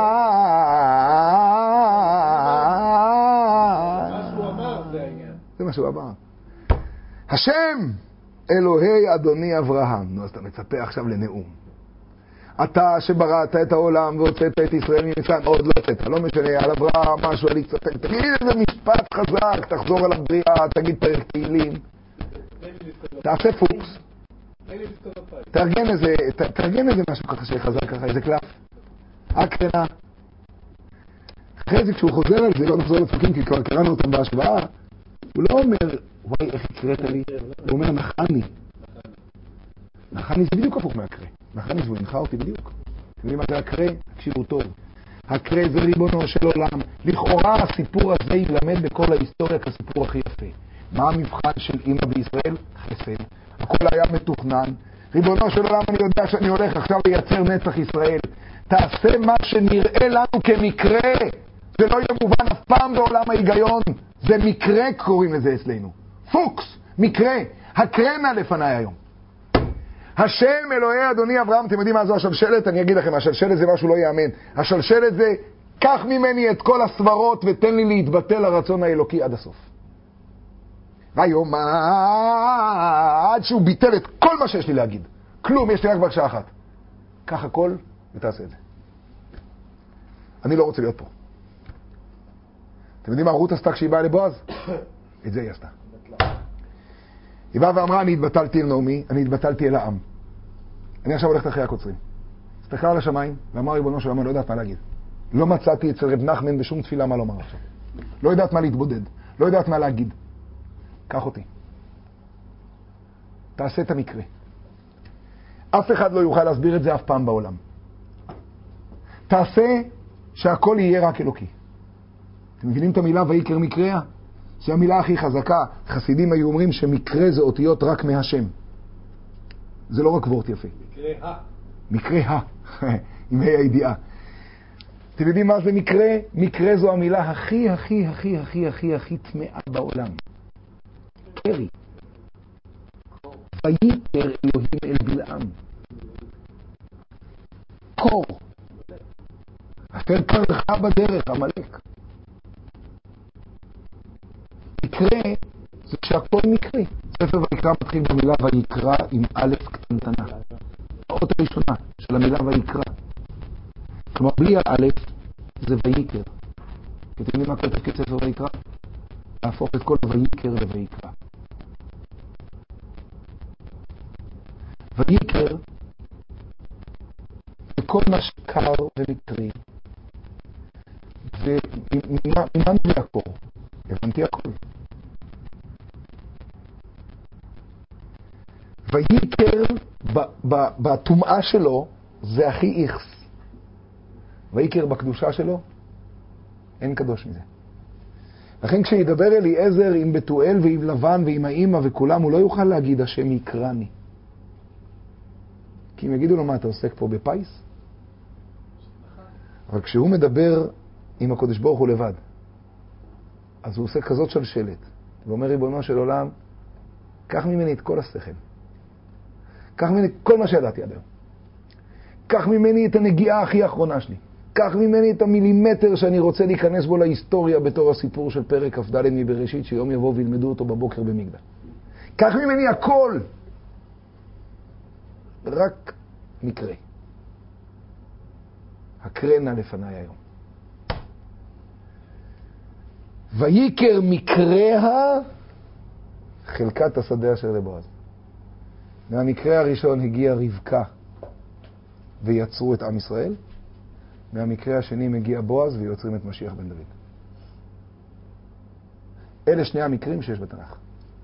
זה מה שהוא אמר. השם אלוהי אדוני אברהם. נו, אז אתה מצפה עכשיו לנאום. אתה שבראת את העולם והוצאת את ישראל ממצרים, עוד לא הוצאת, לא משנה, על אברהם משהו, על יצאת, תגיד איזה משפט חזק, תחזור על הבריאה, תגיד פרק תהילים, תעשה פוקס, תארגן איזה, תארגן איזה משהו ככה שחזק ככה, איזה קלף, הקרנה. אחרי זה כשהוא חוזר על זה, לא נחזור לפוקים כי כבר קראנו אותם בהשוואה, הוא לא אומר, וואי, איך הקראת לי? הוא אומר, נחני. נחני זה בדיוק הפוך מהקרא. נחני זה הוא הנחה אותי בדיוק. אתם יודעים מה זה הקרא? תקשיבו טוב. הקרא זה ריבונו של עולם. לכאורה הסיפור הזה ילמד בכל ההיסטוריה כסיפור הכי יפה. מה המבחן של אמא בישראל? חסד. הכל היה מתוכנן. ריבונו של עולם, אני יודע שאני הולך עכשיו לייצר נצח ישראל. תעשה מה שנראה לנו כמקרה. זה לא יהיה מובן אף פעם בעולם ההיגיון. זה מקרה קוראים לזה אצלנו. פוקס, מקרה. הקרנה לפניי היום. השם אלוהי אדוני אברהם, אתם יודעים מה זו השלשלת? אני אגיד לכם, השלשלת זה משהו לא יאמן. השלשלת זה, קח ממני את כל הסברות ותן לי להתבטל לרצון האלוקי עד הסוף. והיום, עד שהוא ביטל את כל מה שיש לי להגיד. כלום, יש לי רק בקשה אחת. קח הכל ותעשה את זה. אני לא רוצה להיות פה. אתם יודעים מה רות עשתה כשהיא באה לבועז? את זה היא עשתה. היא באה ואמרה, אני התבטלתי אל נעמי, אני התבטלתי אל העם. אני עכשיו הולכת אחרי הקוצרים. הסתכלה על השמיים, ואמרה, ריבונו של עולם, אני לא יודעת מה להגיד. לא מצאתי אצל רב נחמן בשום תפילה מה לומר עכשיו. לא יודעת מה להתבודד, לא יודעת מה להגיד. קח אותי. תעשה את המקרה. אף אחד לא יוכל להסביר את זה אף פעם בעולם. תעשה שהכל יהיה רק אלוקי. אתם מבינים את המילה ויקר מקרה? זו המילה הכי חזקה. חסידים היו אומרים שמקרה זה אותיות רק מהשם. זה לא רק וורט יפה. מקרה ה. מקרה ה. עם ה' הידיעה. אתם יודעים מה זה מקרה? מקרה זו המילה הכי הכי הכי הכי הכי הכי טמאה בעולם. קרי. ויקר אלוהים אל בלעם. קור. אשר קרך בדרך המלך. מקרה זה כשהכל מקרי. ספר ויקרא מתחיל במילה ויקרא עם א' קטנטנה. האות הראשונה של המילה ויקרא. כלומר, בלי הא' זה ויקר. אתם יודעים מה כל תפקיד ספר ויקרא? להפוך את כל ויקר לויקרא. ויקר זה כל מה שקר ומקרי. וממה נביא הקור? הבנתי הכל. ויקר בתומעה שלו זה הכי איכס. ויקר בקדושה שלו אין קדוש מזה. לכן כשידבר אליעזר עם בתואל ועם לבן ועם האמא וכולם, הוא לא יוכל להגיד השם יקרני. כי אם יגידו לו מה אתה עוסק פה בפייס? אבל כשהוא מדבר עם הקודש ברוך הוא לבד, אז הוא עושה כזאת שלשלת. ואומר ריבונו של עולם, קח ממני את כל השכל. קח ממני כל מה שידעתי עד היום. קח ממני את הנגיעה הכי אחרונה שלי. קח ממני את המילימטר שאני רוצה להיכנס בו להיסטוריה בתור הסיפור של פרק כ"ד מבראשית, שיום יבוא וילמדו אותו בבוקר במגדל. קח ממני הכל. רק מקרה. הקרנה לפניי היום. ויקר מקרה חלקת השדה של לבועז. מהמקרה הראשון הגיעה רבקה ויצרו את עם ישראל. מהמקרה השני מגיע בועז ויוצרים את משיח בן דוד. אלה שני המקרים שיש בתנ"ך.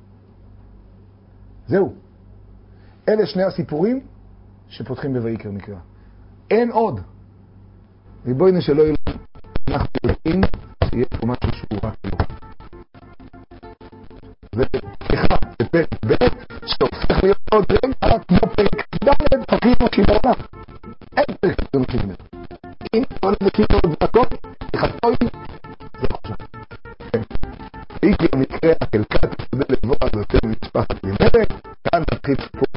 זהו. אלה שני הסיפורים שפותחים בויקר מקרא. אין עוד. ובואי שלא יהיה אנחנו יודעים שיהיה פה משהו שהוא רק לא. ופתיחה בפרק ב' שהופך להיות עוד רגע כמו פרק ד' פרקים מושים בעולם. אין פרק מושים בעולם. אם כל המקים עוד זרקות, תחתוי, זה עכשיו. ויקר מקרה החלקת השדה לבועז יותר משפחת לימלך, כאן נתחיל סיפור